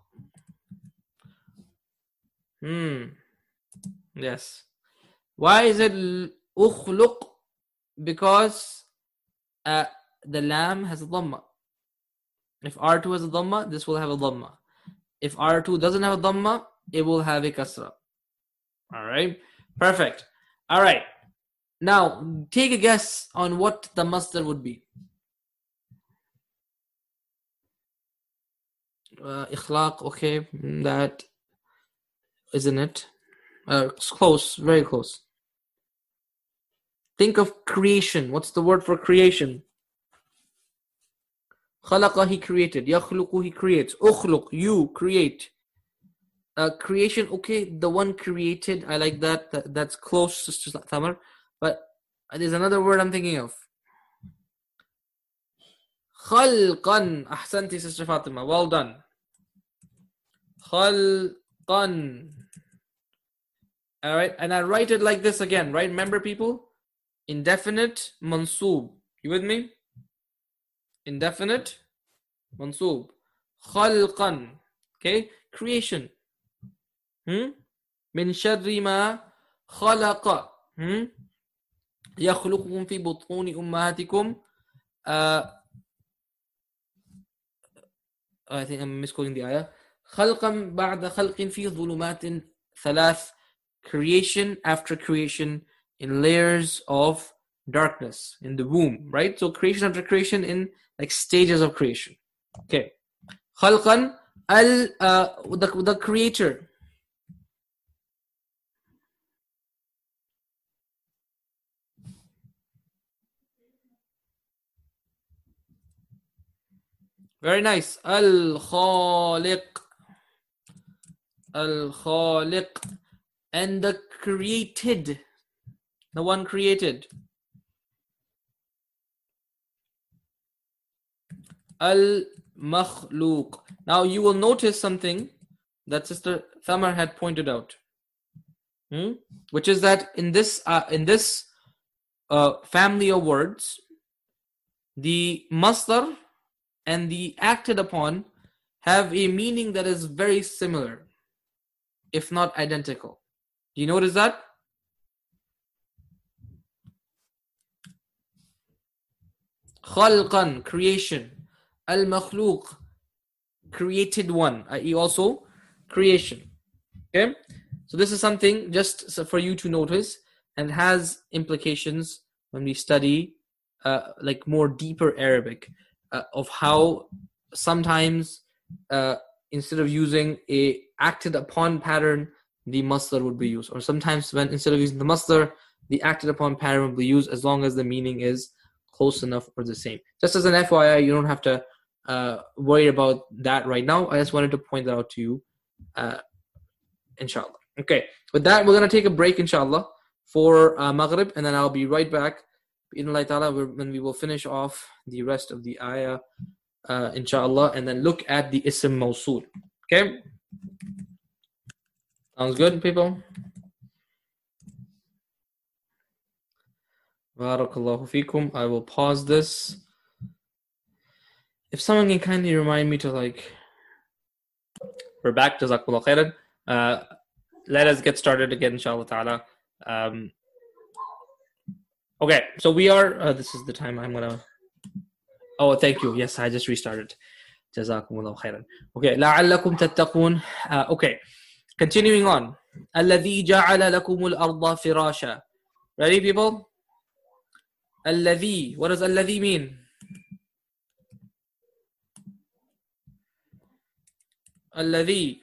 A: Yes. Why is it ukhluq? Because the lam has a dhamma. If R2 has a dhamma, this will have a dhamma. If R2 doesn't have a dhamma, it will have a kasra. Alright? Perfect. Alright. Now, take a guess on what the masdar would be. Ikhlaq, okay, that isn't it? It's close, very close. Think of creation. What's the word for creation? Khalaqa, he created. Yakhluqu, he creates. Ukhluq, you create. Creation, okay, the one created, I like that. That's close, Sister Thamar. But there's another word I'm thinking of. Khalqan. Ahsanti, Sister Fatima. Well done. Khalqan. Alright, and I write it like this again, right? Remember, people? Indefinite mansoob. You with me? Indefinite mansoob. Khalqan. Okay? Creation. Min sharri ma khalaqa. يخلقكم في بطون أمهاتكم. I think I'm misquoting the ayah. خلقا بعد خلق في ظلمات ثلاث. Creation after creation in layers of darkness in the womb, right? So creation after creation in like stages of creation. Okay. خلقا the creator. Very nice. Al-Khaliq. Al-Khaliq. And the created. The one created. Al-Makhluq. Now you will notice something that Sister Thamar had pointed out. Which is that in this family of words, the masdar and the acted upon have a meaning that is very similar, if not identical. Do you notice that? Khalqan, creation. Al-Makhluq, created one, i.e. also creation. Okay? So this is something just for you to notice, and has implications when we study like more deeper Arabic. Of how sometimes instead of using a acted upon pattern, the masdar would be used, or sometimes when instead of using the masdar, the acted upon pattern would be used, as long as the meaning is close enough or the same. Just as an FYI, you don't have to worry about that right now. I just wanted to point that out to you, inshallah. Okay, with that, we're going to take a break, inshallah, for Maghrib, and then I'll be right back when we will finish off the rest of the ayah, inshallah, and then look at the ism mawsool. Okay? Sounds good, people? Barakallahu feekum. I will pause this. If someone can kindly remind me to we're back, Jazakumullah khairan. Let us get started again, inshallah ta'ala. Okay, so we are, this is the time I'm going to, oh, thank you. Yes, I just restarted. Jazakumullah khairan. Okay, لَعَلَّكُمْ تَتَّقُونَ. Okay, continuing on. الَّذِي جَعَلَ لَكُمُ الْأَرْضَ فِرَاشًا. Ready, people? Alladhi. What does alladhi mean? Alladhi.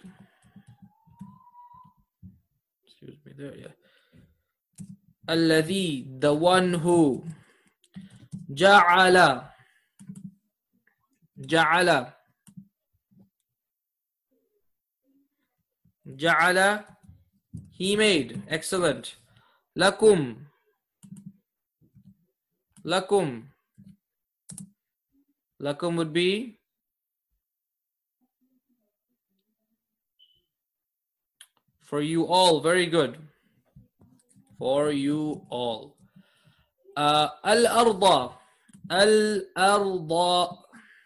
A: Excuse me there, yeah. Alladhi, the one who. Ja'ala. Ja'ala. Ja'ala. He made. Excellent. Lakum. Lakum. Lakum would be for you all. Very good. For you all. Al-arda. Al-arda.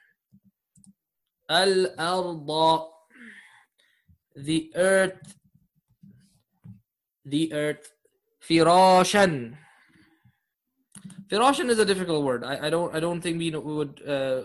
A: Al-arda. The earth. The earth. Firashan. Firashan is a difficult word. I don't think we would.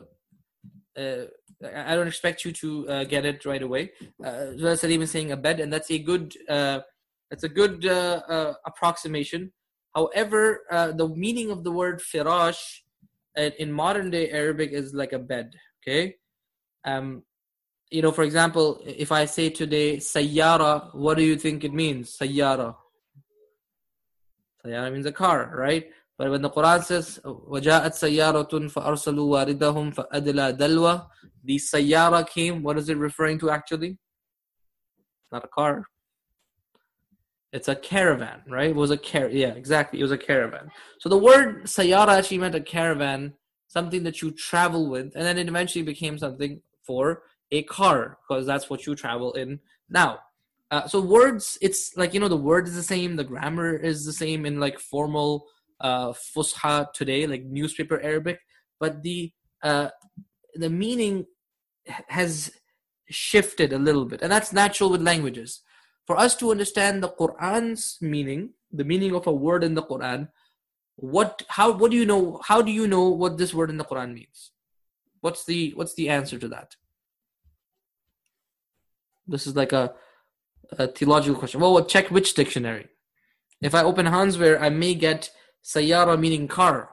A: I don't expect you to get it right away. Salim is saying a bed, and that's a good. That's a good approximation. However, the meaning of the word firash in modern day Arabic is like a bed. Okay. For example, if I say today sayyara, what do you think it means? Sayyara. Sayyara means a car, right? But when the Quran says وَجَاءَتْ سَيَّارَةٌ فَأَرْسَلُوا وَارِدَهُمْ فَأَدْلَى دَلْوَةً, the sayyara came. What is it referring to actually? It's not a car. It's a caravan, right? It was a yeah, exactly. It was a caravan. So the word sayyara actually meant a caravan, something that you travel with, and then it eventually became something for a car, because that's what you travel in now. So words, it's like, the word is the same, the grammar is the same in like formal Fusha today, like newspaper Arabic, but the meaning has shifted a little bit, and that's natural with languages. For us to understand the Quran's meaning, the meaning of a word in the Quran, how do you know what this word in the Quran means? What's the answer to that? This is like a theological question. Well, check which dictionary. If I open Hansware, I may get sayyara meaning car.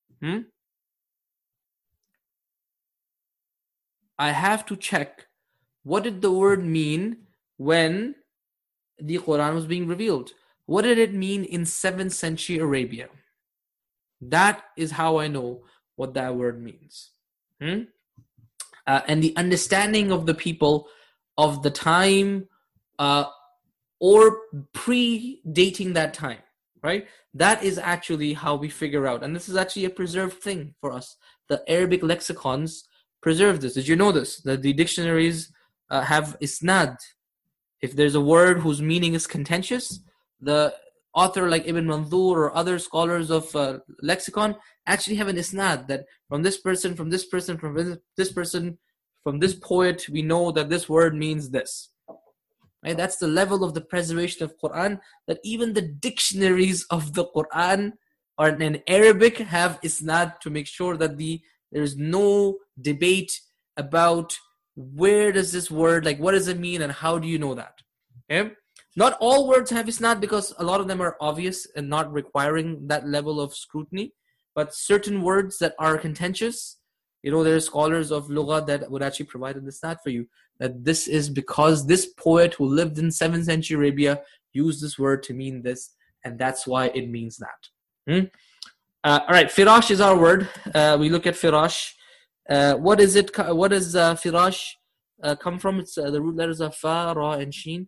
A: I have to check what did the word mean when the Quran was being revealed. What did it mean in 7th century Arabia? That is how I know what that word means. And the understanding of the people of the time or predating that time, right? That is actually how we figure out. And this is actually a preserved thing for us. The Arabic lexicons preserve this. Did you know this? That the dictionaries have isnad. If there's a word whose meaning is contentious, the author like Ibn Mandur or other scholars of lexicon actually have an isnad, that from this person, from this person, from this person, from this poet, we know that this word means this. Right? That's the level of the preservation of Quran, that even the dictionaries of the Quran or in Arabic have isnad to make sure that there's no debate about where does this word, like what does it mean and how do you know that. Okay? Not all words have isnad, because a lot of them are obvious and not requiring that level of scrutiny, but certain words that are contentious, there are scholars of lugha that would actually provide an isnad for you, that this is because this poet who lived in 7th century Arabia used this word to mean this, and that's why it means that. All right, firash is our word. We look at firash. What is it? What does firash come from? It's the root letters of fa, ra, and sheen.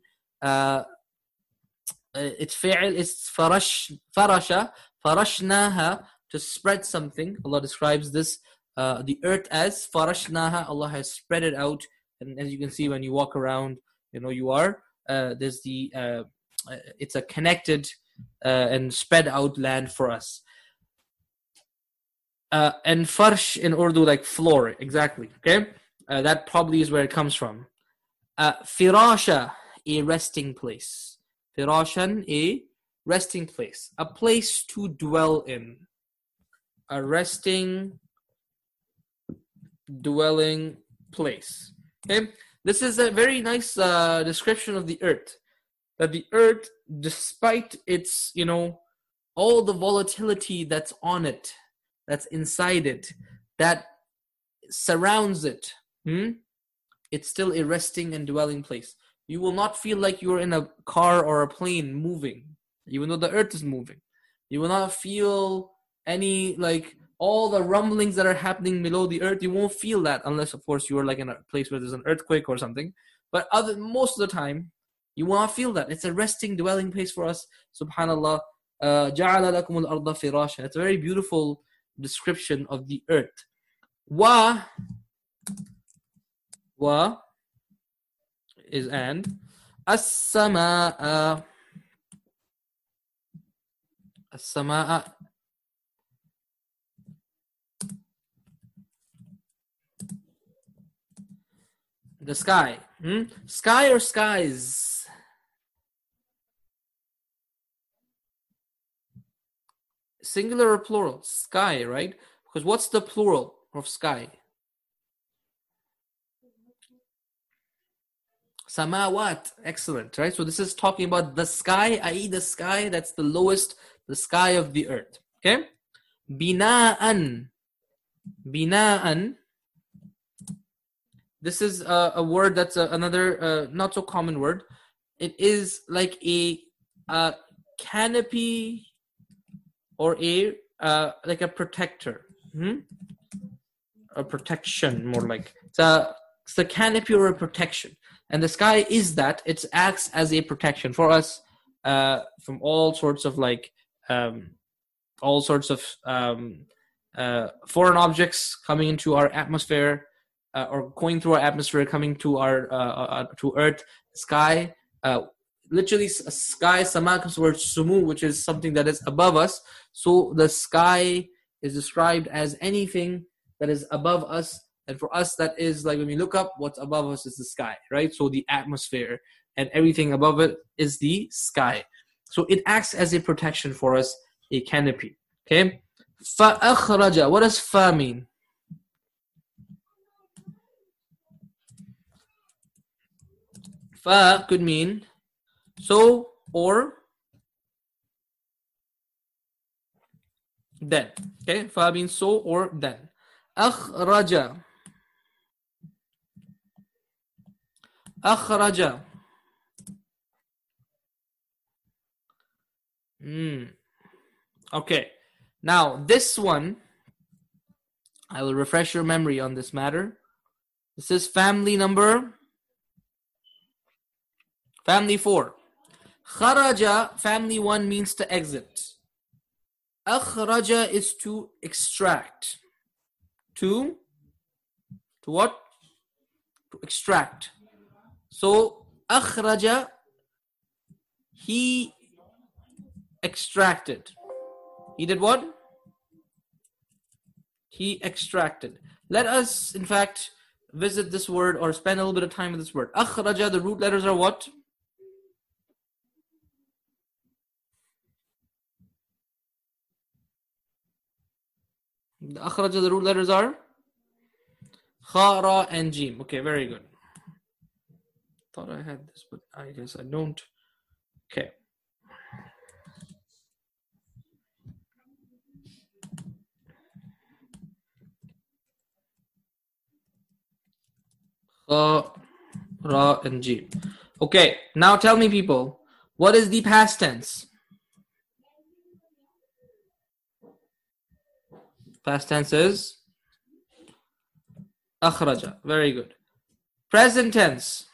A: It's fi'il. It's farasha, farashnaha, to spread something. Allah describes this the earth as farashnaha. Allah has spread it out, and as you can see when you walk around, there's it's a connected and spread out land for us. And farsh in Urdu, like floor, exactly. Okay, that probably is where it comes from. Firasha, a resting place. Firashan, a resting place, a place to dwell in, a resting, dwelling place. Okay, this is a very nice description of the earth. That the earth, despite its, all the volatility that's on it, that's inside it, that surrounds it, it's still a resting and dwelling place. You will not feel like you're in a car or a plane moving, even though the earth is moving. You will not feel any, like, all the rumblings that are happening below the earth. You won't feel that unless, of course, you are like in a place where there's an earthquake or something. But most of the time, you will not feel that. It's a resting, dwelling place for us. Subhanallah. جَعَلَ لَكُمُ الْأَرْضَ فِرَاشًا. It's a very beautiful description of the earth. Wa is and. As-sama'a. As-sama'a. The sky. Sky or skies? Singular or plural? Sky, right? Because what's the plural of sky? Samawat. Excellent, right? So this is talking about the sky, i.e. the sky that's the lowest, the sky of the earth. Okay? Bina'an. Bina'an. This is a word that's another not so common word. It is like a canopy or like a protector. A protection, more like. It's a canopy or a protection. And the sky is that. It acts as a protection for us from all sorts of foreign objects coming into our atmosphere, or going through our atmosphere, coming to our to Earth, sky. Literally, sky, sama comes from the word sumu, which is something that is above us. So the sky is described as anything that is above us. And for us, that is like when we look up, what's above us is the sky, right? So the atmosphere and everything above it is the sky. So it acts as a protection for us, a canopy. Okay? فَأَخْرَجَ. What does fa mean? Fa could mean so or then. Okay? Fa means so or then. أخرج. أخرج. Okay. Now, this one, I will refresh your memory on this matter. This is family 4. Kharaja, family 1, means to exit. Akhraja is to extract. To what? To extract. So, akhraja, he extracted. He did what? He extracted. Let us, in fact, visit this word or spend a little bit of time with this word. Akhraja, the root letters are what? The akhraja, the root letters are kha, ra, and jim. Okay, very good. Thought I had this, but I guess I don't. Okay. Kha, ra, and jim. Okay, now tell me, people, what is the past tense? Past tense is akhraja. Very good. Present tense.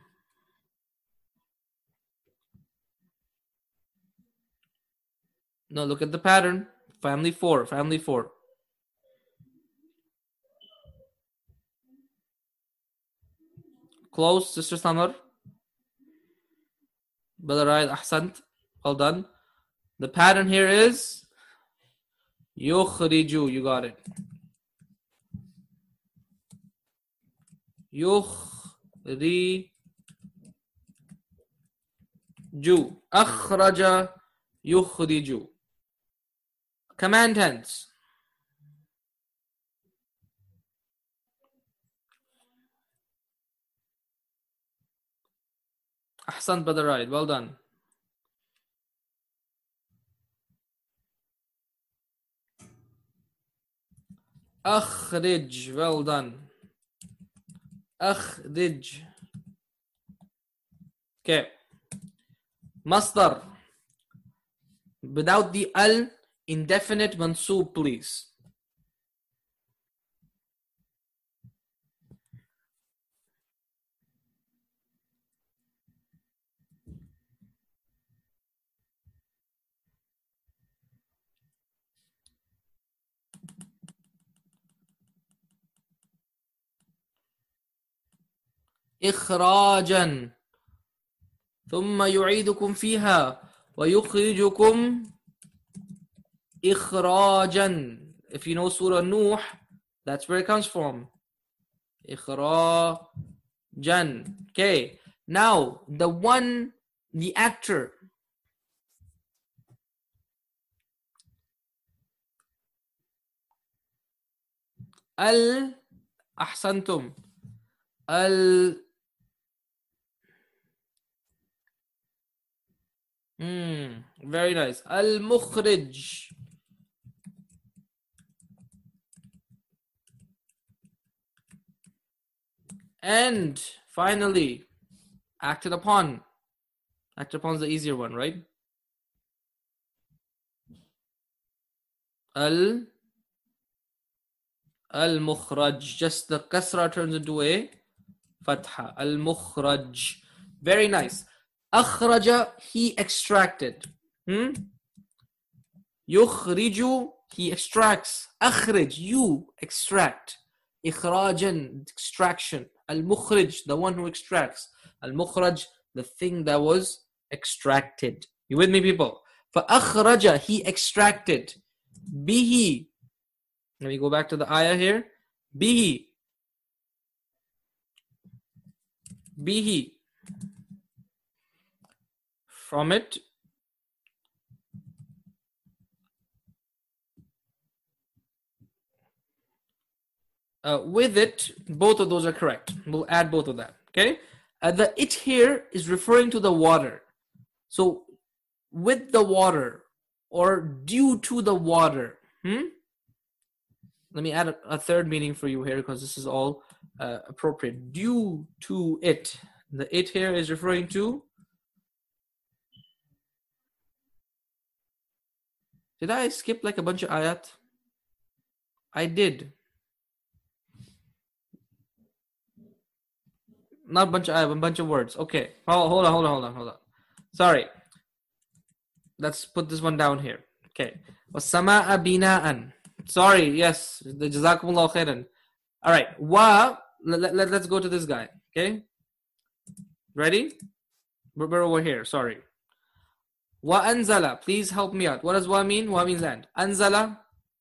A: Now look at the pattern. Family 4. Family 4. Close, Sister Samar. Brother Raid, ahsant. Well done. The pattern here is yukhriju. You got it. Yukhriju. Akhraja yukhriju. Command tense. Ahsan, Brother Raid. Well done. أخرج. Well done. أخرج. Okay. Masdar. Without the al, indefinite mansoob, please. إخراجا ثم يعيدكم فيها ويخرجكم إخراجا. If you know Surah Nuh, that's where it comes from. إخراجا. Okay. Now, the actor. أحسنتم. Very nice. Al-Mukhrij. And finally, acted upon. Acted upon is the easier one, right? Al-Mukhraj. Just the kasra turns into a fatha. Al-Mukhraj. Very nice. Akhraja, he extracted. Yukhriju, he extracts. Akhrij, you extract. Ikhrajan, extraction. Al-Mukhrij, the one who extracts. Al-Mukhraj, the thing that was extracted. You with me, people? فَأَخْرَجَ, he extracted. Bihi. Let me go back to the ayah here. Bihi. Bihi. From it. With it, both of those are correct. We'll add both of that. Okay? The it here is referring to the water. So, with the water or due to the water. Let me add a third meaning for you here because this is all appropriate. Due to it. The it here is referring to. Did I skip like a bunch of ayat? I did. Not a bunch of ayat, a bunch of words. Okay. Hold on. Sorry. Let's put this one down here. Okay. وَالسَّمَاءَ بِنَاءً. Sorry, yes. The Jazakumullah khairan. All right. Let's go to this guy. Okay. Ready? We're over here. Sorry. Wa anzala. Please help me out. What does wa mean? Wa means and. Anzala.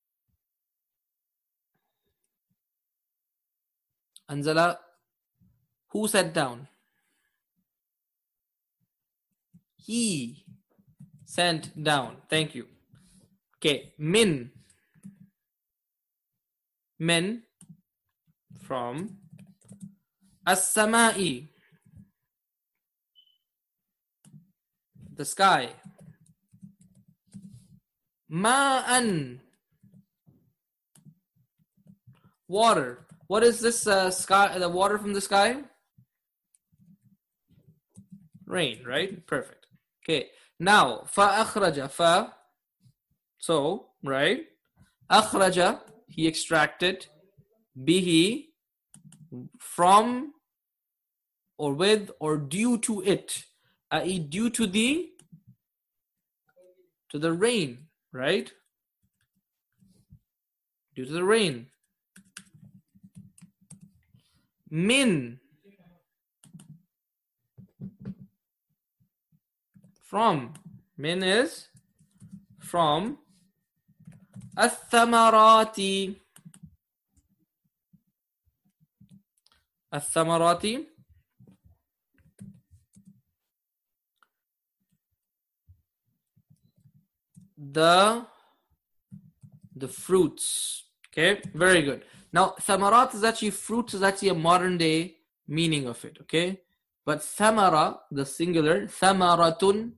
A: Anzala. Who sat down? He sent down. Thank you. Okay. Min. From. As-sama'i. The sky. Ma'an. Water. What is this sky? The water from the sky? Rain, right? Perfect. Okay. Now, akhraja. So, right? Akhraja, he extracted. Bihi, from, or with, or due to it. I.e. due to the rain, right? Due to the rain. Min. From. Min is from. Ath-thamarati. Ath-thamarati. The fruits. Okay, very good. Now, thamarat is actually fruits, is actually a modern day meaning of it. Okay, but thamara, the singular, thamaratun,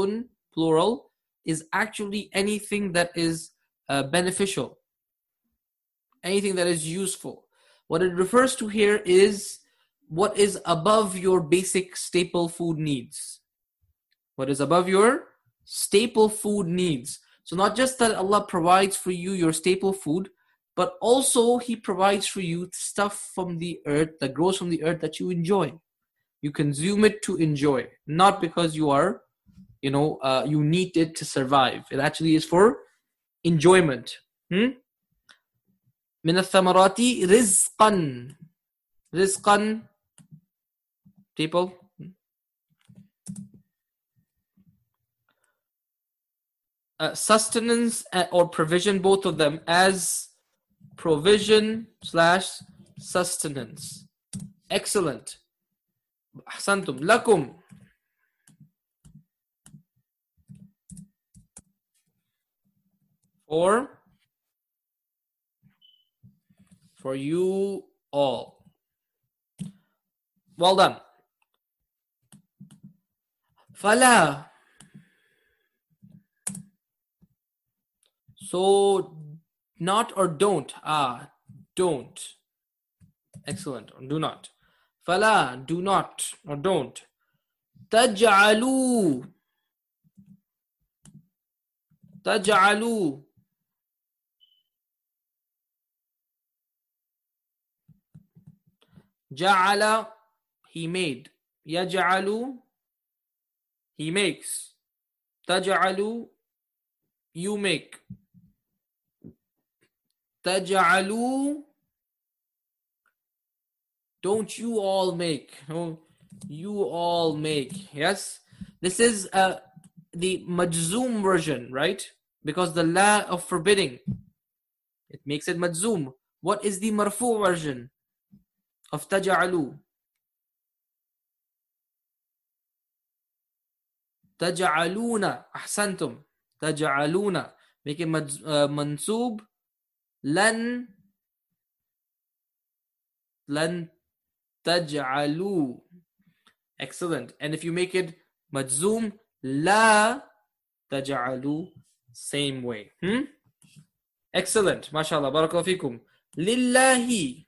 A: plural, is actually anything that is beneficial. anything that is useful. What it refers to here is what is above your basic staple food needs. What is above your staple food needs. So not just that Allah provides for you your staple food, but also He provides for you stuff from the earth that grows from the earth that you enjoy. You consume it to enjoy, not because you are, you need it to survive. It actually is for enjoyment. من الثمرات رزقا. رزقا, people. Sustenance or provision, both of them, as provision / sustenance. Excellent. أحسنتم. لكم. For you all. Well done. فلا. So not or don't. Don't. Excellent. Do not. فلا, do not or don't. تجعلوا. تجعلوا. جعل, he made. يجعل, he makes. تجعل, you make. تجعلوا, don't you all make. No, you all make. Yes, this is the majzoom version, right? Because the la of forbidding, it makes it majzoom. What is the marfu version of تجعلوا? تجعلون. أحسنتم. تجعلون. Make it mansoob. لن تجعلوا. Excellent. And if you make it majzoom, لا تجعلوا, same way. Excellent. MashaAllah. Barakallahu fikum. Lillahi.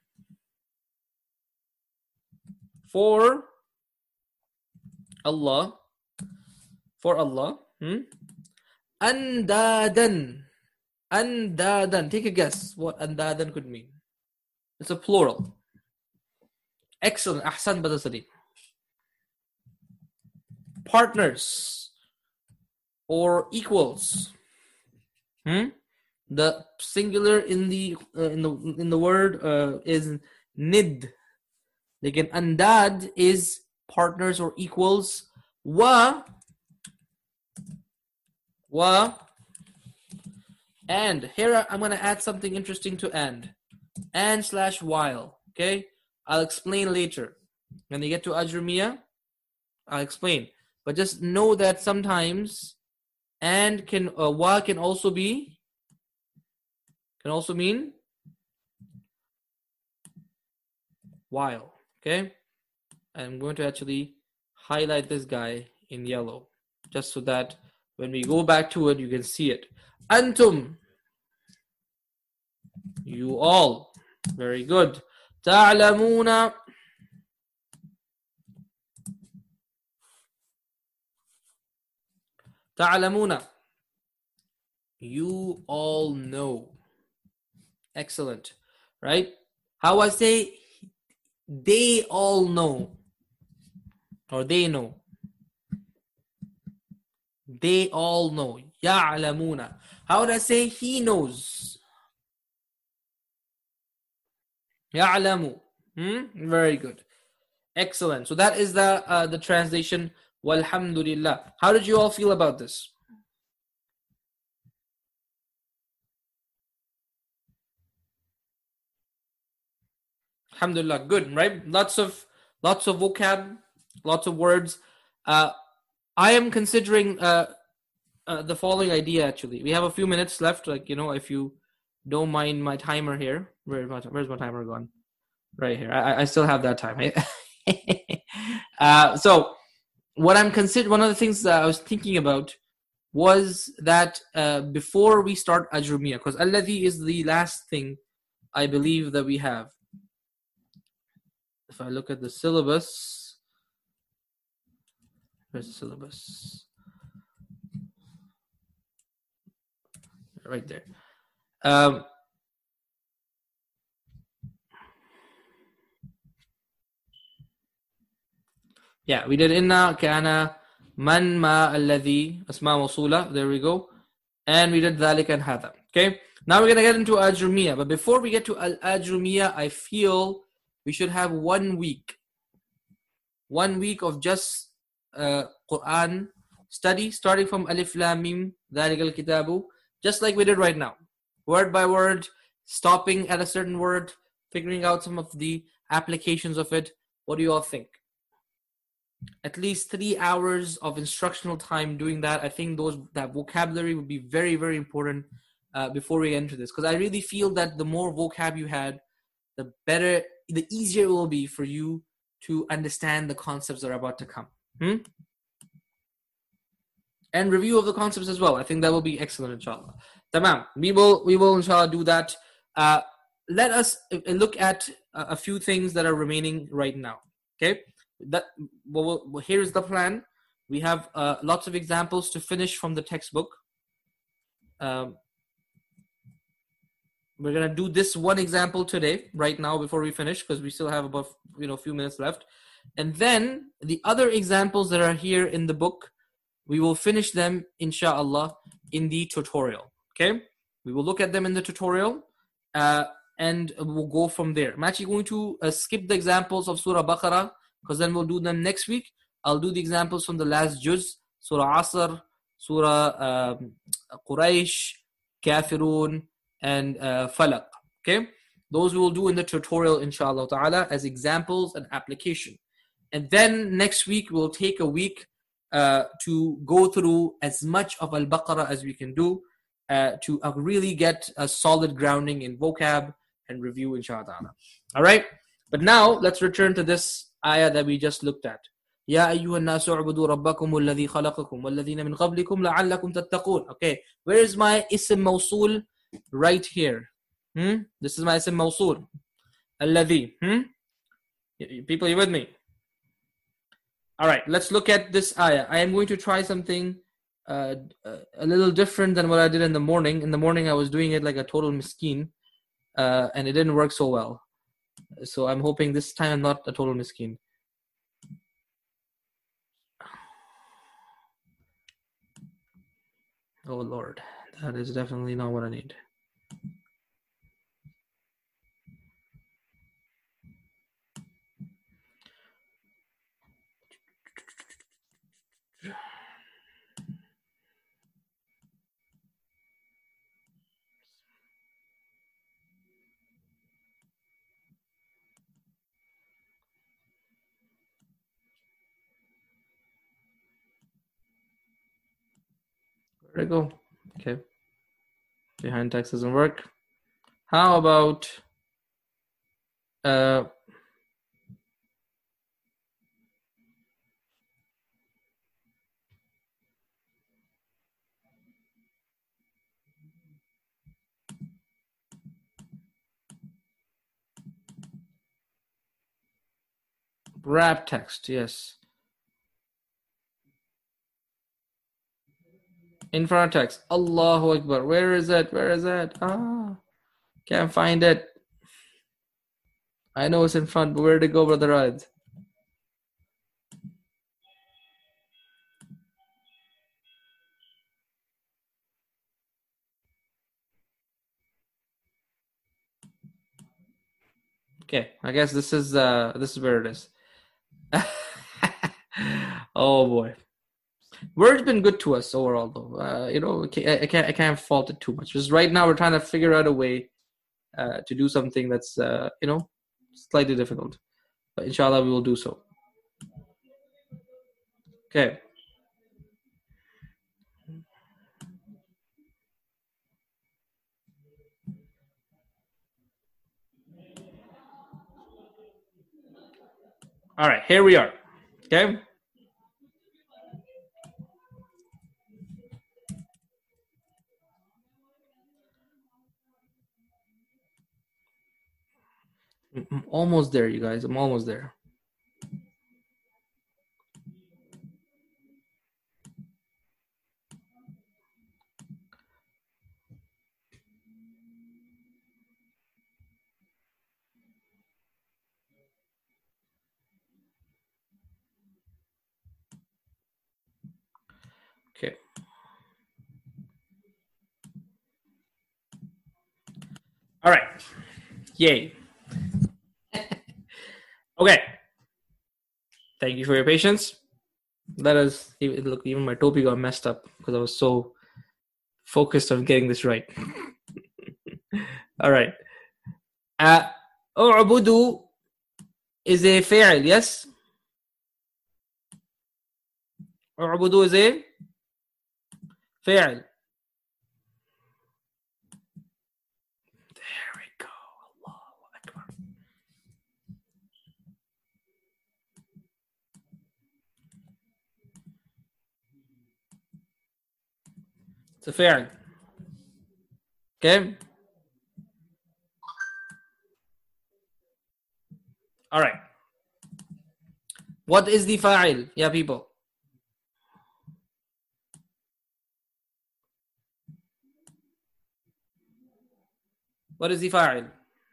A: For Allah. For Allah. Andadan. Andadan. Take a guess what andadan could mean. It's a plural. Excellent. Ahsan Badasari. Partners or equals. The singular in the word is nid. Again, andad is partners or equals. Wa. And here I'm going to add something interesting to and / while. Okay, I'll explain later when they get to Ajrumiyah. I'll explain, but just know that sometimes and wa can also mean while. Okay, I'm going to actually highlight this guy in yellow just so that when we go back to it, you can see it. Antum. You all. Very good. Ta'lamuna. Ta'lamuna. You all know. Excellent. Right? How I say they all know. Or they know. They all know. Ya'lamuna. How would I say he knows? Ya'lamu. Very good. Excellent. So that is the translation. Walhamdulillah. How did you all feel about this? Alhamdulillah. Good, right? Lots of vocab, lots of words. I am considering the following idea, actually. We have a few minutes left, if you don't mind my timer here. Where's my timer gone? Right here. I still have that time. So what I'm considering, one of the things that I was thinking about was that before we start Ajrumiyah, because Alladhi is the last thing I believe that we have. If I look at the syllabus, where's the syllabus? Right there. Yeah, we did inna, kana, man, ma, alladhi, asma mawsula. There we go. And we did dhalik and hadha. Okay. Now we're going to get into Ajrumiyah. But before we get to Al-Ajrumiyah, I feel we should have 1 week. 1 week of just Quran study, starting from Alif Lam Mim, Dhalik al-Kitabu, just like we did right now. Word by word, stopping at a certain word, figuring out some of the applications of it. What do you all think? At least 3 hours of instructional time doing that. I think that vocabulary would be very, very important before we enter this. Because I really feel that the more vocab you had, the better, the easier it will be for you to understand the concepts that are about to come. And review of the concepts as well. I think that will be excellent, inshallah. Tamam. We will inshallah do that. Let us look at a few things that are remaining right now. Okay? Here's the plan. We have lots of examples to finish from the textbook. We're gonna do this one example today, right now, before we finish, because we still have about a few minutes left. And then the other examples that are here in the book, we will finish them, inshallah, in the tutorial. Okay? We will look at them in the tutorial, and we'll go from there. I'm actually going to skip the examples of Surah Baqarah, because then we'll do them next week. I'll do the examples from the last juz, Surah Asr, Surah Quraysh, Kafirun, and Falaq. Okay? Those we will do in the tutorial, inshallah ta'ala, as examples and application. And then next week, we'll take a week to go through as much of Al-Baqarah as we can do to really get a solid grounding in vocab and review, inshallah ta'ala. All right? But now, let's return to this ayah that we just looked at. يَا أَيُّهَا النَّاسُ اعْبُدُوا رَبَّكُمُ الَّذِي خَلَقَكُمْ وَالَّذِينَ مِنْ قَبْلِكُمْ لَعَلَّكُمْ تَتَّقُونَ. Okay, where is my ism mawsul? Right here. This is my ism mawsul. الَّذِي. People, you with me? All right, let's look at this ayah. I am going to try something a little different than what I did in the morning. In the morning, I was doing it like a total miskeen, and it didn't work so well. So I'm hoping this time I'm not a total miskeen. Oh Lord, that is definitely not what I need. Where'd it go? Okay. Behind text doesn't work. How about wrap text? Yes. In front of text. Allahu Akbar. Where is it? Where is it? Can't find it. I know it's in front, but where'd it go, Brother Ride? Okay, I guess this is where it is. Oh boy, Word's been good to us overall, though. I can't fault it too much. Just right now, we're trying to figure out a way to do something that's slightly difficult, but inshallah we will do so. Okay. All right, here we are. Okay. almost there, you guys. I'm almost there. Okay. All right. Yay. Okay. Thank you for your patience. Let us look. Even my topi got messed up because I was so focused on getting this right. All right. أعبد is a فعل, yes? أعبد is a فعل. There we go. Allahu Akbar. It's a فعل. Okay. All right. What is the fa'il? Yeah, people. What is the fa'il?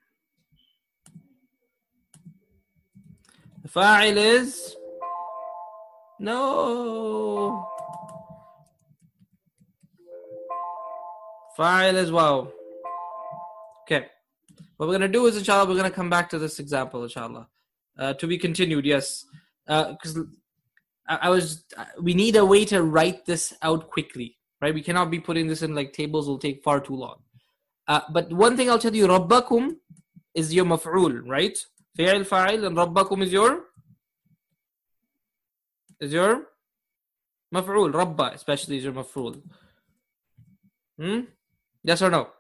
A: The fa'il is... No. Fa'il is wow. Okay. What we're going to do is, inshallah, we're going to come back to this example, inshallah. To be continued, yes. Because we need a way to write this out quickly, right? We cannot be putting this in like tables, will take far too long. But one thing I'll tell you, Rabbakum is your maf'ul, right? Fi'il fa'il, and Rabbakum is your maf'ul. Rabba especially is your maf'ul. Yes or no?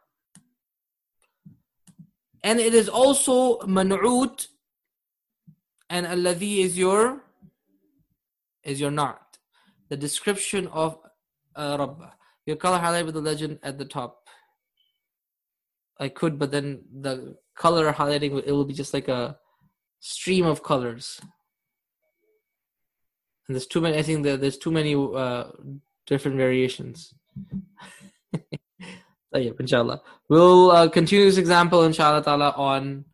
A: And it is also man'ut, and alladhi is your not. The description of Rabba. Your color highlight with the legend at the top. I could, but then the color highlighting, it will be just like a stream of colors. And there's too many, I think there's too many different variations. Inshallah. We'll continue this example, inshallah ta'ala, on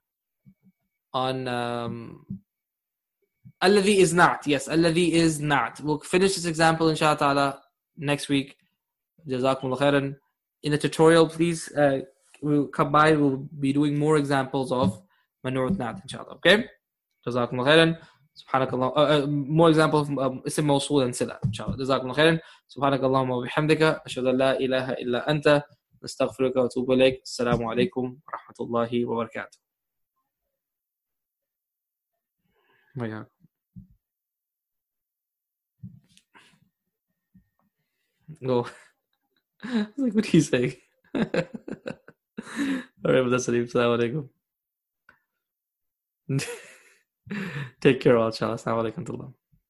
A: alladhi is not. Yes, alladhi is not. We'll finish this example, inshallah ta'ala, next week. Jazakumullah khairan. In the tutorial, please, we'll come by. We'll be doing more examples of man'ut not, inshallah. Okay? Jazakumullah khairan. Subhanakallah. More examples of ism mawsul and sila, inshallah. Jazakumullah khairan. Subhanakallahumma wa bihamdika. Ashhadu an la ilaha illa anta. نستغفرك وأتوب إليك. السلام عليكم ورحمة الله وبركاته. Go. I was like, what are you saying? All right, but that's it. Assalamu alaikum. Take care, all. Assalamu alaikum.